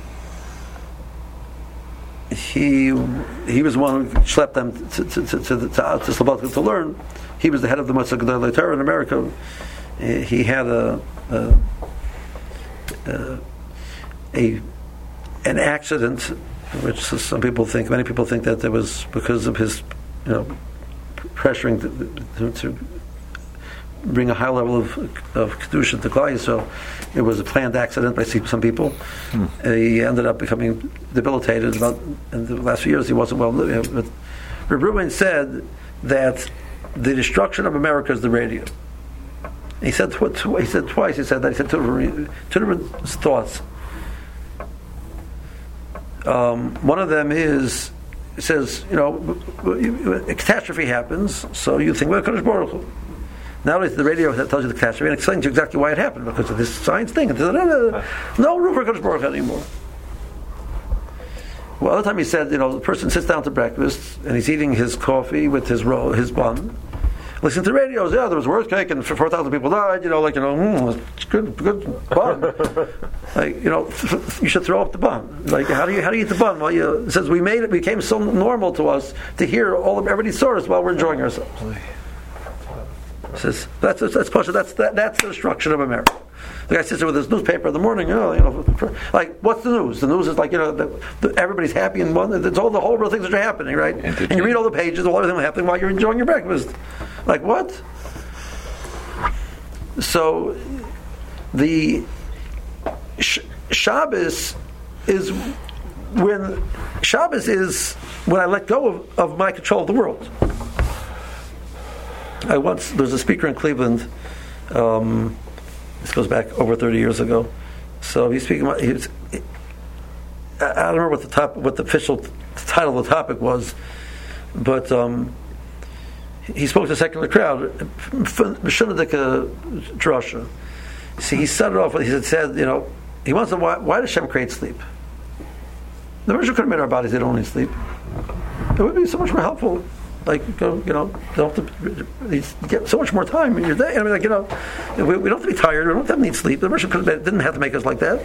he he was the one who schlepped them to to to to, to, to Slobodka to learn. He was the head of the Motzei Gedolei Torah in America. He had a a, a, a an accident, which some people think, many people think that it was because of his, you know, pressuring to, to, to bring a high level of of kedusha to Klal Yisrael. It was a planned accident by some people. Hmm. Uh, he ended up becoming debilitated. About in the last few years, he wasn't well. But Reb Reuben said that the destruction of America is the radio. He said tw- tw- he said twice. He said that. He said two, two different thoughts. Um, one of them is, it says, you know, a catastrophe happens, so you think, well, Kadosh Baruch Hu. Now it's the radio that tells you the catastrophe and explains you exactly why it happened, because of this science thing. No room for Kadosh Baruch Hu anymore. Well, other time he said, you know, the person sits down to breakfast and he's eating his coffee with his roll, his bun. Listen to the radios. Yeah, there was a earthquake and four thousand people died. You know, like you know, mm, it's good, good bun. Like you know, th- you should throw up the bun. Like how do you how do you eat the bun? Well, you it says we made it became so normal to us to hear all of everybody's stories while we're enjoying ourselves. It says that's that's that's that's that, that's the destruction of America. The guy sits there with his newspaper in the morning. Oh, you know, like what's the news? The news is like you know, the, the, everybody's happy and one. It's all the horrible things that are happening, right? And you read all the pages, all everything happening while you're enjoying your breakfast. Like what? So the sh- Shabbos is when Shabbos is when I let go of, of my control of the world. I once there was a speaker in Cleveland. Um, this goes back over thirty years ago. So he's speaking about. He was, I don't remember what the top, what the official title of the topic was, but um, he spoke to a secular crowd. Mishunadika drasha. See, he started off with he said, said, you know, he wants to know why, why does Shem create sleep? The Rosh could have made our bodies they don't need sleep. It would be so much more helpful. Like, go, you know, don't have to, you get so much more time in your day. I mean, like, you know, we, we don't have to be tired. We don't have to need sleep. The Rosh didn't have to make us like that.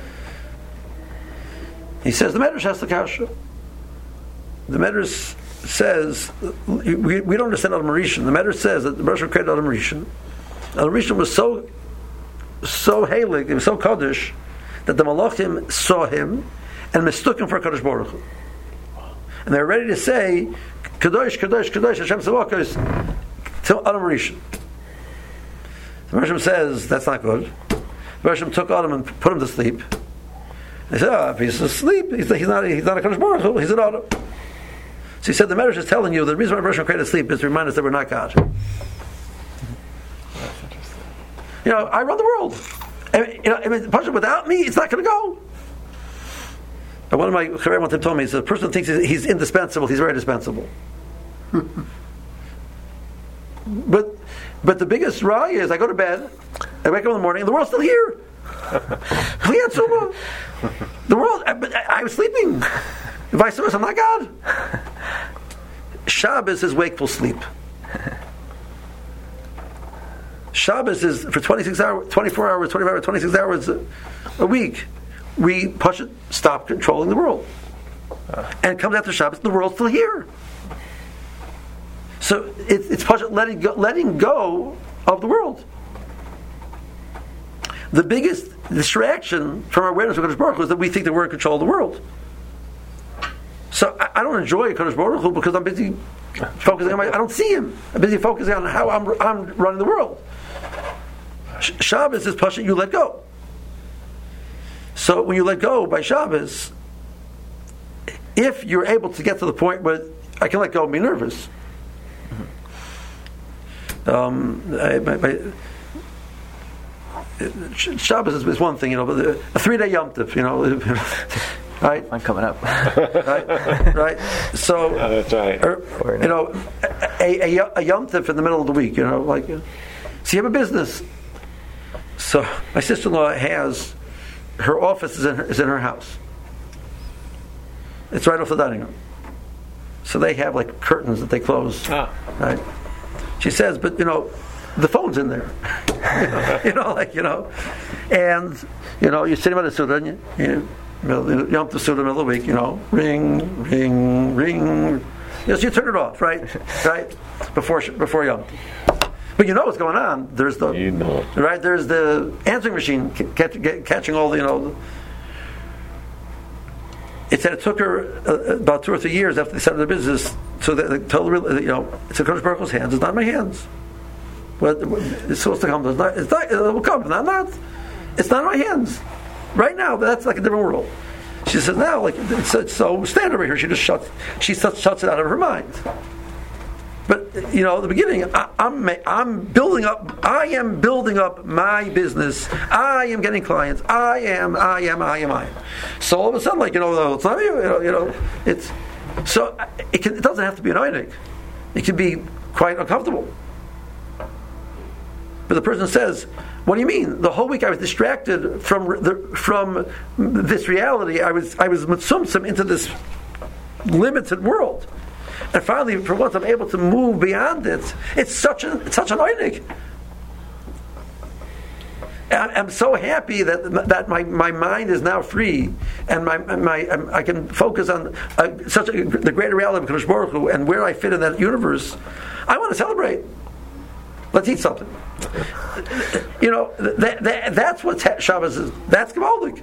He says the Medrash has the kasha. The Medrash says we, we don't understand Adam Rishon. The Medrash says that the Rosh created Adam Rishon. Adam Rishon was so so halig, he was so kaddish that the Malachim saw him and mistook him for a Kadosh Baruch Hu. And they're ready to say Kadosh, Kadosh, Kadosh, Hashem Tzavakos to Adam Rishon. The Rosh says that's not good. The Rosh took Adam and put him to sleep. They said, oh, if he's asleep, he's, he's not he's not a Kadosh Baruch Hu, he's an Adam. So he said the Medrash is telling you the reason why Rosh created sleep is to remind us that we're not God. You know, I run the world. And, you know, I mean, without me, it's not going to go. And one of my Chaverim one time told me, he said, the person who thinks he's indispensable, he's very indispensable. but but the biggest raya is I go to bed, I wake up in the morning, and the world's still here. The world, but I, I was sleeping. Vice versa, I'm not God. Shabbos is wakeful sleep. Shabbos is for twenty-six hours, twenty-four hours, twenty-five hours, twenty-six hours a, a week. We push it, stop controlling the world. And it comes after Shabbos, the world's still here. So it, it's push it, letting go, letting go of the world. The biggest distraction from our awareness of Kadosh Baruch Hu is that we think that we're in control of the world. So I, I don't enjoy Kadosh Baruch Hu because I'm busy focusing on my. I don't see him. I'm busy focusing on how I'm, I'm running the world. Sh- Shabbos is pushing you let go. So when you let go by Shabbos, if you're able to get to the point where I can let go and be nervous. Um, I, my, my, Shabbos is, is one thing, you know, but a three-day Yom Tov, you know, right? I'm coming up. right, right. So, oh, that's right. Or, you know, a, a, a Yom Tov in the middle of the week, you know, like, so you have a business. So my sister-in-law has her office is in her, is in her house. It's right off the dining room. So they have like curtains that they close. Ah. Right. She says, but you know, the phone's in there. you know, like, you know. And, you know, you're sitting by the Suda, and you, you, you Yom Tov Suda, middle of the week, you know, ring, ring, ring. Yes, you turn it off, right? Right? Before before Yom Tov. But you know what's going on. There's the, you know. right, there's the answering machine catch, get, catching all the, you know. It said it took her uh, about two or three years after they started the business, so that they told her, you know, it's in Kadosh Baruch Hu's hands, it's not in my hands. But it's supposed to come. It's not. It's not. It will come. Not. Not. It's not in my hands. Right now, that's like a different world. She says now, like it's, so. Stand over here. She just shuts. She shuts, shuts it out of her mind. But you know, at the beginning, I, I'm I'm building up. I am building up my business. I am getting clients. I am. I am. I am. I am. So all of a sudden, like you know, it's not you. You know, you know it's so it can. It doesn't have to be an idic. It can be quite uncomfortable. But the person says, "What do you mean? The whole week I was distracted from the, from this reality. I was I was mitzumtzum into this limited world. And finally, for once, I'm able to move beyond it. It's such a it's such an oinig. I'm so happy that that my, my mind is now free, and my my I can focus on uh, such a, the greater reality of Kadosh Baruch Hu and where I fit in that universe. I want to celebrate. Let's eat something. You know, that, that, that's what Shabbos is. That's Gevaldik.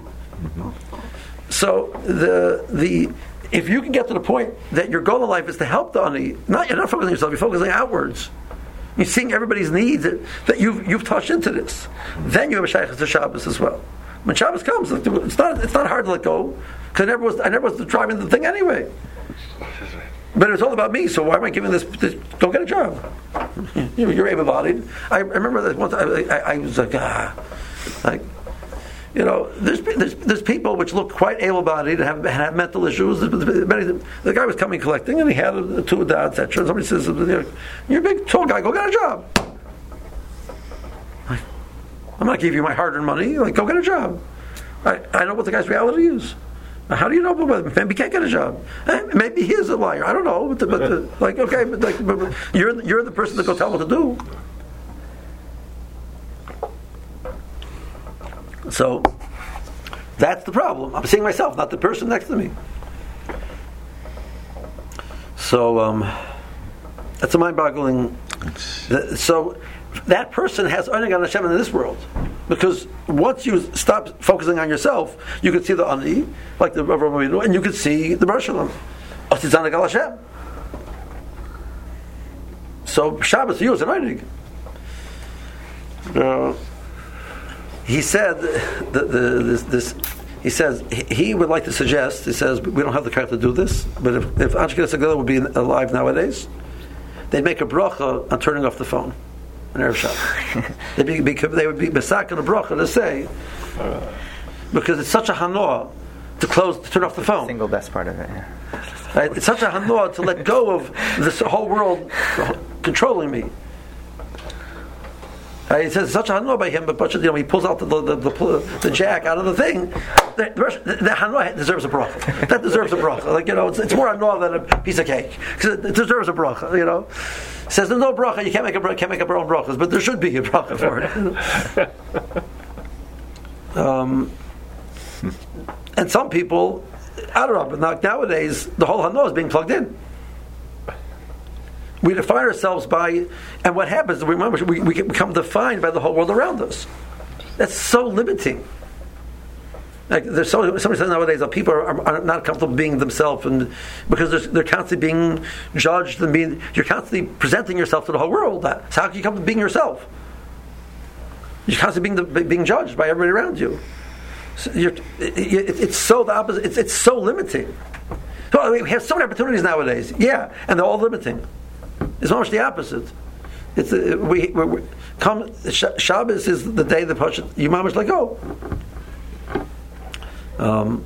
So the the if you can get to the point that your goal in life is to help the ani, not you're not focusing on yourself, you're focusing outwards. You're seeing everybody's needs that, that you've you've touched into this. Then you have a shaykhs to Shabbos as well. When Shabbos comes, it's not it's not hard to let go because I never was I never was driving the thing anyway. But it's all about me. So why am I giving this? this go get a job. You're able-bodied. I, I remember that once I, I, I was like ah, like you know, there's there's, there's people which look quite able-bodied and have, have mental issues. The, the guy was coming collecting and he had a, a two dad, et cetera. And somebody says, "You're a big tall guy. Go get a job." Like, I'm not giving you my hard-earned money. Like, go get a job. I, I know what the guy's reality is. How do you know? Maybe he can't get a job. Maybe he is a liar. I don't know. But, but uh, like, okay, but, like, but you're you're the person to go tell what to do. So that's the problem. I'm seeing myself, not the person next to me. So um, that's a mind-boggling. So that person has Oneg on Hashem in this world, because once you stop focusing on yourself, you can see the Ani, like the Rav Avinu, and you can see the Baruch Shalom. It's Oneg on Hashem. So Shabbos for you is an Oneg. Uh, He said that the, this, this. He says he would like to suggest. He says we don't have the character to do this, but if if Ashkenaz Segula would be alive nowadays, they'd make a bracha on turning off the phone in Erev Shabbos. they'd be, be, they would be besak on a bracha to say, because it's such a hanoah to close to turn off the phone. Single best part of it. Yeah. Right? It's such a hanoah to let go of this whole world controlling me. Uh, he says such a hanoi by him, but you know, he pulls out the the, the, the, the jack out of the thing. The, the, the hanoi deserves a bracha. That deserves a bracha. Like you know, it's, it's more hanoi than a piece of cake because it, it deserves a bracha. You know, he says there's no bracha. You can't make a can't make up your own brachas, but there should be a bracha for it. um, and some people, I don't know, but now, nowadays the whole hanoi is being plugged in. We define ourselves by, and what happens? Remember, we, we become defined by the whole world around us. That's so limiting. Like there's so somebody says nowadays that people are, are not comfortable being themselves, and because they're, they're constantly being judged and being, you're constantly presenting yourself to the whole world. That, so how can you come to being yourself? You're constantly being the, being judged by everybody around you. So you're, it, it, it's so the opposite. It's, it's so limiting. So I mean, we have so many opportunities nowadays. Yeah, and they're all limiting. It's almost the opposite. It's uh, we, we, we come. Shabbos is the day the Pashat Yimamish let go. Um,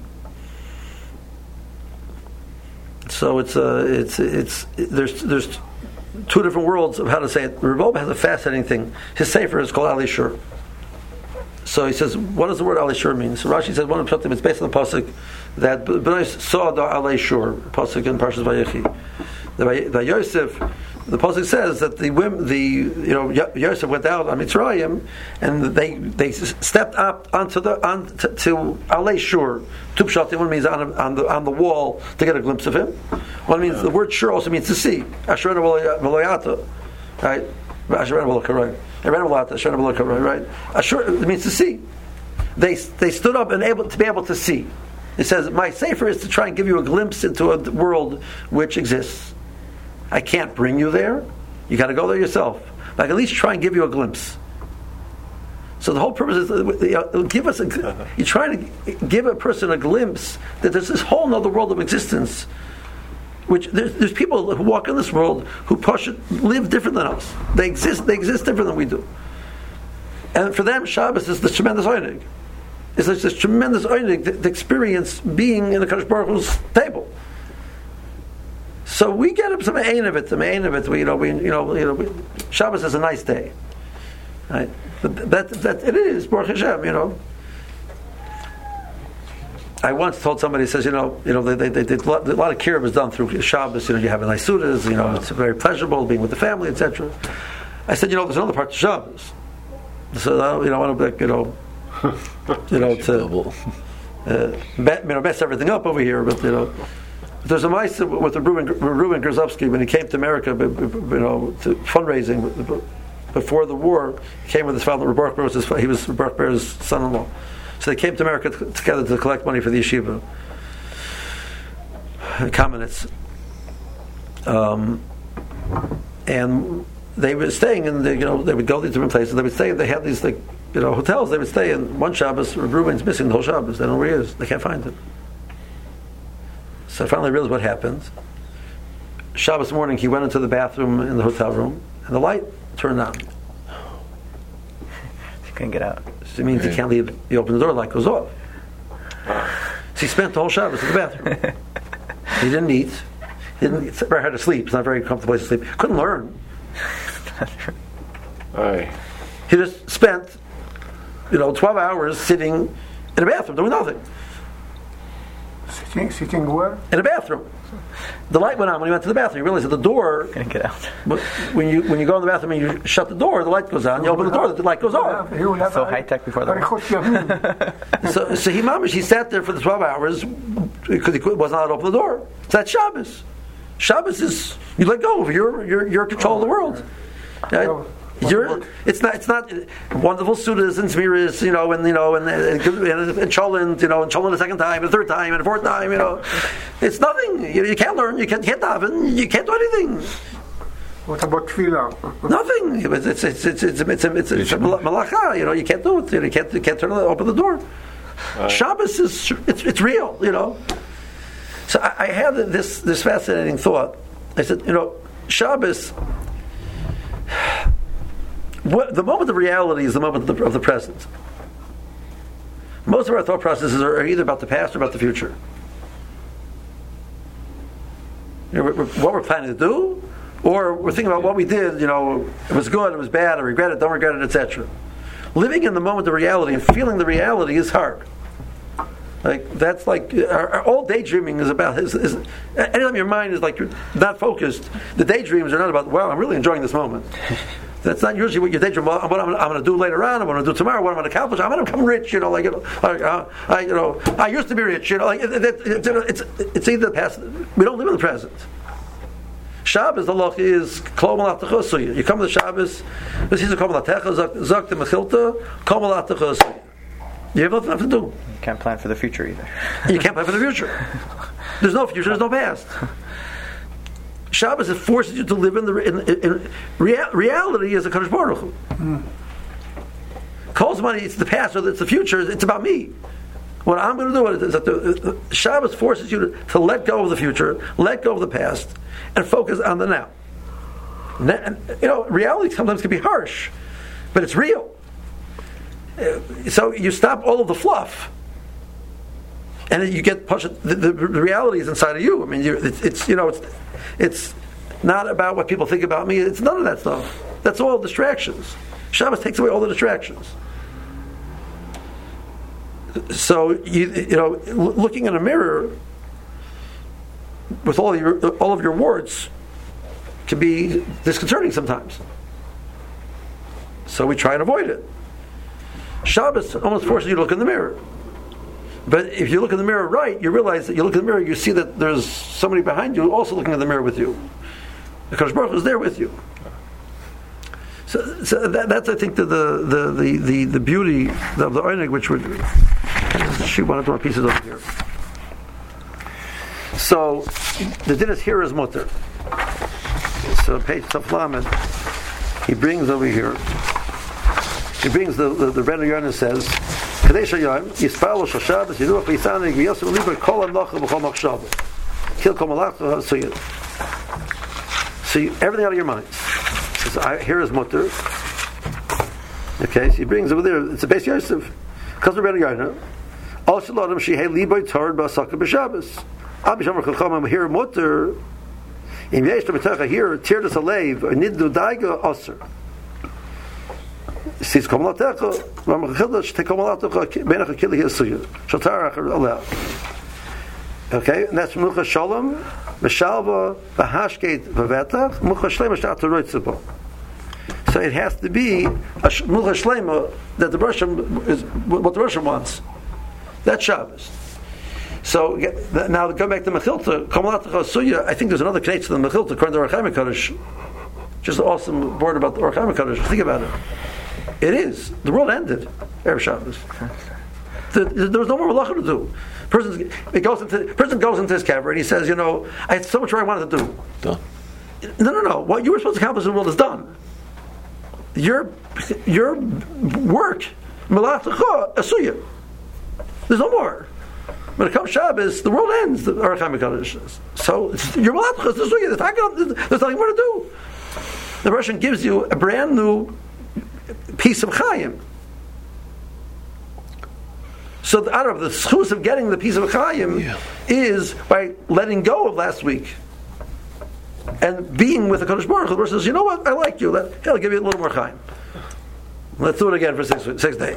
so it's uh, it's it's there's there's two different worlds of how to say it. Revolba has a fascinating thing. His sefer is called Ali Shur. So he says, what does the word Ali Shur mean? So Rashi says one of the pshatim. It's based on the pasuk that Bnei saw the Ali Shur pasuk in Parshas Vayechi. The, the Yosef, the pasuk says that the women, the you know Yosef went out on Mitzrayim, and they they stepped up onto the on to, to Alei Shur. Tu pshatim, one means on on the on the wall to get a glimpse of him. One means the word Shur also means to see. Asherena v'loyata, right? Asherena v'loyata, Asherena v'loyata, Asherena v'loyata, right? Ashur it means to see. They they stood up and able to be able to see. It says my sefer is to try and give you a glimpse into a world which exists. I can't bring you there. You got to go there yourself. But I can at least try and give you a glimpse. So the whole purpose is uh, give us. A, you're trying to give a person a glimpse that there's this whole other world of existence. Which there's, there's people who walk in this world who push it, live different than us. They exist. They exist different than we do. And for them, Shabbos is this tremendous oinig. It's like this tremendous oinig to, to experience being in the Kadosh Baruch Hu's table. So we get up some ain of it, some ain of it. We, you know, we, you know, you know, we, Shabbos is a nice day, right? But that, that it is Baruch Hashem, you know. I once told somebody, says, you know, you know, they, they, they, a lot of kiruv is done through Shabbos. You know, you have a nice sudas. You know, it's very pleasurable being with the family, et cetera. I said, you know, there's another part to Shabbos. So I don't, you know, I want to, you know, you know, to uh, be, you know, mess everything up over here. But you know, there's a mice with the Ruben, Ruben Grozovsky when he came to America, you know, to fundraising before the war. He came with his father. Baruch Ber was his, he was Baruch Ber's son-in-law. So they came to America t- together to collect money for the yeshiva. Kamenetz. Um, and they were staying in the, you know, they would go to different places. They would stay. They had these like, you know, hotels. They would stay in one Shabbos. Reuben's missing the whole Shabbos. They don't know where he is. They can't find him. So I finally realized what happened. Shabbos morning, he went into the bathroom in the hotel room, and the light turned on. He couldn't get out. So it means he can't leave. You open the door, the light goes off. So he spent the whole Shabbos in the bathroom. He didn't eat. He didn't. It's very hard to sleep. It's not a very comfortable place to sleep. Couldn't learn. Aye. He just spent, you know, twelve hours sitting in a bathroom doing nothing. Sitting, sitting where? In a bathroom. The light went on when he went to the bathroom. You realized that the door. Couldn't get out. When you when you go in the bathroom and you shut the door, the light goes on. You open the door, the light goes off. So high tech before the war. so so he mamish, he sat there for the twelve hours because he could, wasn't allowed to open the door. So that's Shabbos. Shabbos is you let go of your your your control of the world. Right? You're, it's not. It's not wonderful sudas and smiras, you know, and you know, and and, and, and cholent, you know, and cholent a second time, and a third time, and a fourth time, you know. It's nothing. You, you can't learn. You can't can't daven. You can't do anything. What about tefillah? Nothing. It's it's it's it's it's it's, it's, it's a malacha. You know, you can't do it. You can't you can't turn open the door. Uh, Shabbos is it's it's real. You know. So I, I had this this fascinating thought. I said, you know, Shabbos. What, the moment of reality is the moment of the, of the present. Most of our thought processes are either about the past or about the future. You know, we're, we're, what we're planning to do, or we're thinking about what we did. You know, it was good, it was bad, I regret it, don't regret it, et cetera. Living in the moment of reality and feeling the reality is hard. Like that's like our, our, all daydreaming is about. Is, is, anytime your mind is like you're not focused, the daydreams are not about. Wow, I'm really enjoying this moment. That's not usually what your daydream. What I'm, I'm going to do later on. I'm going to do tomorrow. What I'm going to accomplish. I'm going to become rich. You know, like you know, I, I, you know, I used to be rich. You know, like it, it, it, it's it's either the past. We don't live in the present. Shabbos, the law is kol malach. You come to Shabbos. This is a kol malach zok the mechilta kol malach. You have nothing to do. You can't plan for the future either. You can't plan for the future. There's no future. There's no past. Shabbos, it forces you to live in the in, in, in rea- reality as a Kadosh Baruch Hu. Mm. Calls money, it's the past or it's the future. It's about me. What I'm going to do is that the, the Shabbos forces you to, to let go of the future, let go of the past, and focus on the now. And, you know, reality sometimes can be harsh, but it's real. So you stop all of the fluff, and you get pushed. The, the, the reality is inside of you. I mean, it's, it's you know, it's it's not about what people think about me. It's none of that stuff. That's all distractions. Shabbos takes away all the distractions. So you you know, looking in a mirror with all your all of your warts can be disconcerting sometimes. So we try and avoid it. Shabbos almost forces you to look in the mirror. But if you look in the mirror right, you realize that you look in the mirror, you see that there's somebody behind you also looking in the mirror with you. The Kadosh Baruch Hu is there with you. So, so that, that's, I think, the the the the, the beauty of the Einig, which would shoot one or two more pieces over here. So the din is here is mutter. So page Taflamed, he brings over here. He brings the the, the Rebbe Yonah says, Kadesh Hayom Yispalu Shal Shabbos Yiruach V'Yisanig V'Yosef Liber Kol Amlacha B'Chol Machshava Kil Kol Malach. So you, so you, everything out of your mind. Says, I, here is mutter. Okay, so he brings over there. It's a Beis Yosef. Because the Rebbe Yonah, Al Shalom Shehei Liboy Torah B'Asaka B'Shabbos. Abi Shomer Chachamim here mutter. Im Yesh L'Metacha here Tirdas Alev Niddu Daiga Aser. says komalatecha, mamachildash te komalatecha benach kili hisuya. Shotarach allow. Okay, and that's mucha shalom, v'shalva, v'hashkeit, v'vetach, mucha shlema sh'at roitzibo. So it has to be a mucha shlema that the Russian is what the Russian wants. That's Shabbos. So now to go back to Mechilta, komalatecha suya. I think there's another case to the Mechilta according to Orach Chaim HaKadosh. Just an awesome word about the Orach Chaim HaKadosh. Think about it. It is. The world ended. Erev Shabbos. There was no more malacha to do. Person it goes into person goes into his cavern and he says, you know, I had so much more I wanted to do. Done. No, no, no. What you were supposed to accomplish in the world is done. Your your work, malacha asuya. There's no more. When it comes Shabbos, the world ends. The Orach Chaim HaKadosh says. So your malacha asuya. There's nothing more to do. The Russian gives you a brand new piece of Chaim. So out of the schus of getting the piece of Chaim yeah. is by letting go of last week and being with the Kodesh Baruch Hu. The person says, you know what, I like you. Let, I'll give you a little more Chaim. Let's do it again for six, six days.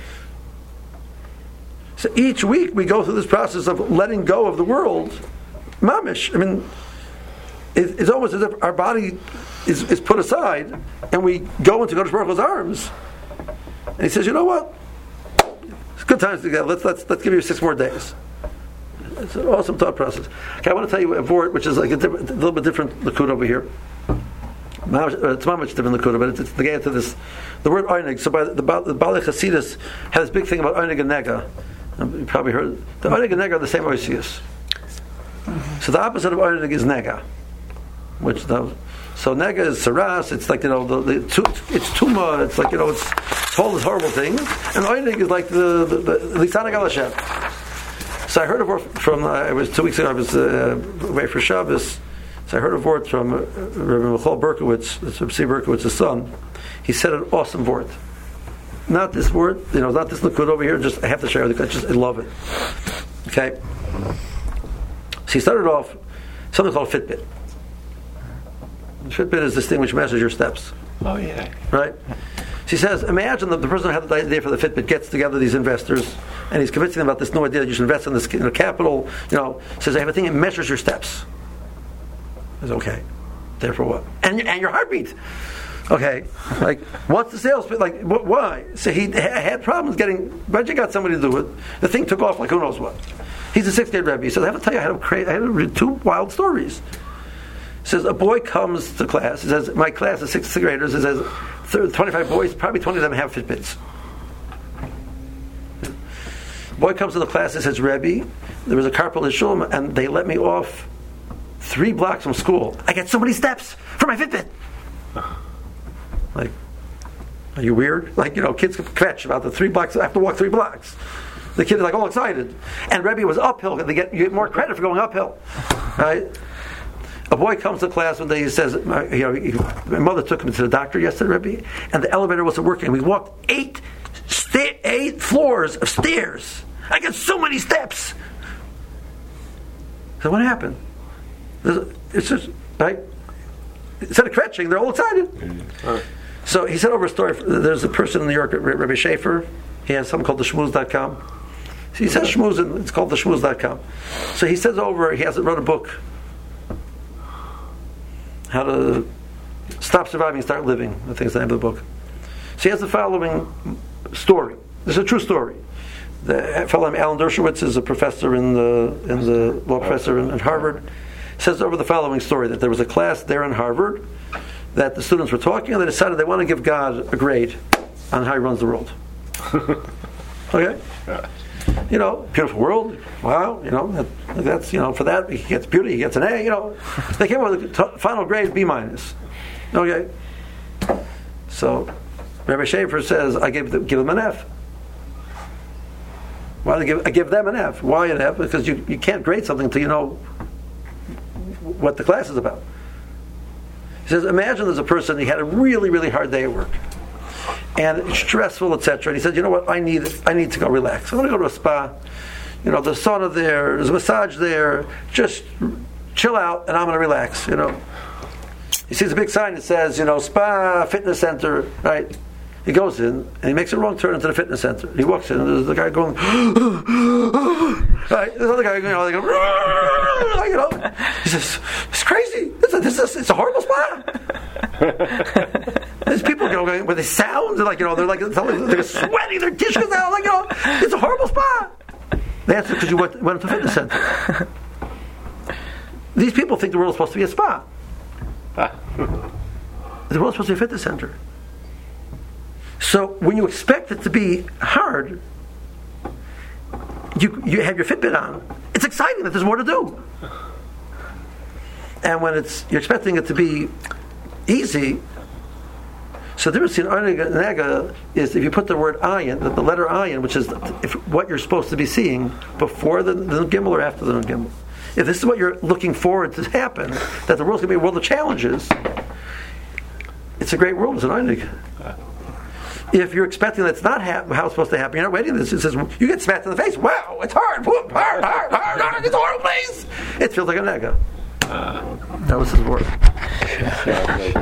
So each week we go through this process of letting go of the world. Mamish. I mean, it, it's almost as if our body is, is put aside and we go into Kodesh Baruch Hu's arms. And he says, you know what? It's good times together. Let's let's let's give you six more days. It's an awesome thought process. Okay, I want to tell you a word which is like a, different, a little bit different likud over here. It's not much different likud, but it's, it's the gate to this. The word einig. So by the, the, the Baalei Chasidus had this big thing about einig and nega. You probably heard the einig and nega are the same oisius. Mm-hmm. So the opposite of einig is nega, which the, so nega is saras. It's like you know the, the it's tuma. It's like you know it's. all these horrible things, and einig is like the Lisana Gal Hashem. So I heard a word from, uh, it was two weeks ago, I was uh, away for Shabbos, so I heard a word from uh, Rabbi Michal Berkowitz, Rabbi C. Berkowitz's son. He said an awesome word. Not this word, you know, not this likud over here, just, I have to share it, I just I love it. Okay? So he started off, something called Fitbit. Fitbit is this thing which measures your steps. Oh, yeah. Right? She says, imagine that the person who had the idea for the Fitbit gets together these investors and he's convincing them about this new idea that you should invest in this in the capital. You know, says, I have a thing that measures your steps. It's okay. Therefore what? And and your heartbeat. Okay. Like, what's the sales pitch? Like, wh- why? So he ha- had problems getting, but you got somebody to do it. The thing took off like who knows what. He's a sixth grade Rebbe. He says, I have to tell you, I had, a cra- I had to read two wild stories. He says, a boy comes to class. He says, my class is sixth graders. He says, twenty-five boys, probably twenty of them have Fitbits. Boy comes to the class and says, Rebbe, there was a carpool shul and they let me off three blocks from school. I get so many steps for my Fitbit. Like, are you weird? Like, you know, kids kvetch about the three blocks. I have to walk three blocks. The kid is like all excited. And Rebbe was uphill. They get, you get more credit for going uphill. Right? A boy comes to class one day. He says, my, you know, he, my mother took him to the doctor yesterday, Rebbe, and the elevator wasn't working. We walked eight, sta- eight floors of stairs. I got so many steps. So what happened? It's just, right? Instead of kvetching, they're all excited. Mm-hmm. So he said over a story. There's a person in New York, Rabbi Schaefer. He has something called the shmooze dot com. So he says shmooze, and it's called the shmooze dot com. So he says over, he has wrote a book. How to stop surviving, start living. I think it's the name of the book. So he has the following story. This is a true story. The fellow named Alan Dershowitz is a professor in the in the law professor in, in Harvard. Says over the following story that there was a class there in Harvard that the students were talking and they decided they want to give God a grade on how he runs the world. Okay? You know, beautiful world. Wow, you know, that, that's, you know, for that he gets beauty, he gets an A, you know. They came up with the t- final grade B minus. Okay? So Rabbi Schaefer says, I give, the, give them an F. Why do I give, I give them an F? Why an F? Because you, you can't grade something until you know what the class is about. He says, imagine there's a person, he had a really, really hard day at work. And it's stressful, et cetera. And he said, you know what, I need I need to go relax. I'm going to go to a spa. You know, there's sauna there, there's a massage there. Just chill out, and I'm going to relax, you know. He sees a big sign that says, you know, spa, fitness center, right? He goes in and he makes a wrong turn into the fitness center. He walks in and there's the guy going, right? There's another guy going, you know, they go, you know. He says, it's crazy. It's a, this is, it's a horrible spot. There's people going with the sounds, like, you know, they're like, they're sweating, their dish goes out, like, you know, it's a horrible spot. The answer is because you went, went to the fitness center. These people think the world is supposed to be a spa. The world is supposed to be a fitness center. So when you expect it to be hard, you you have your Fitbit on. It's exciting that there's more to do. And when it's you're expecting it to be easy, so the difference in Oneg and Nega is if you put the word ayin, the, the letter ayin, which is if, what you're supposed to be seeing before the, the Nun Gimel or after the Nun Gimel. If this is what you're looking forward to happen, that the world's going to be a world of challenges, it's a great world. It's an Oneg. If you're expecting that's not ha- how it's supposed to happen, you're not waiting. This it says you get smacked in the face. Wow, it's hard, whoop, hard, hard, hard, hard. It's a horrible place. It feels like a nega. Uh, that was his word.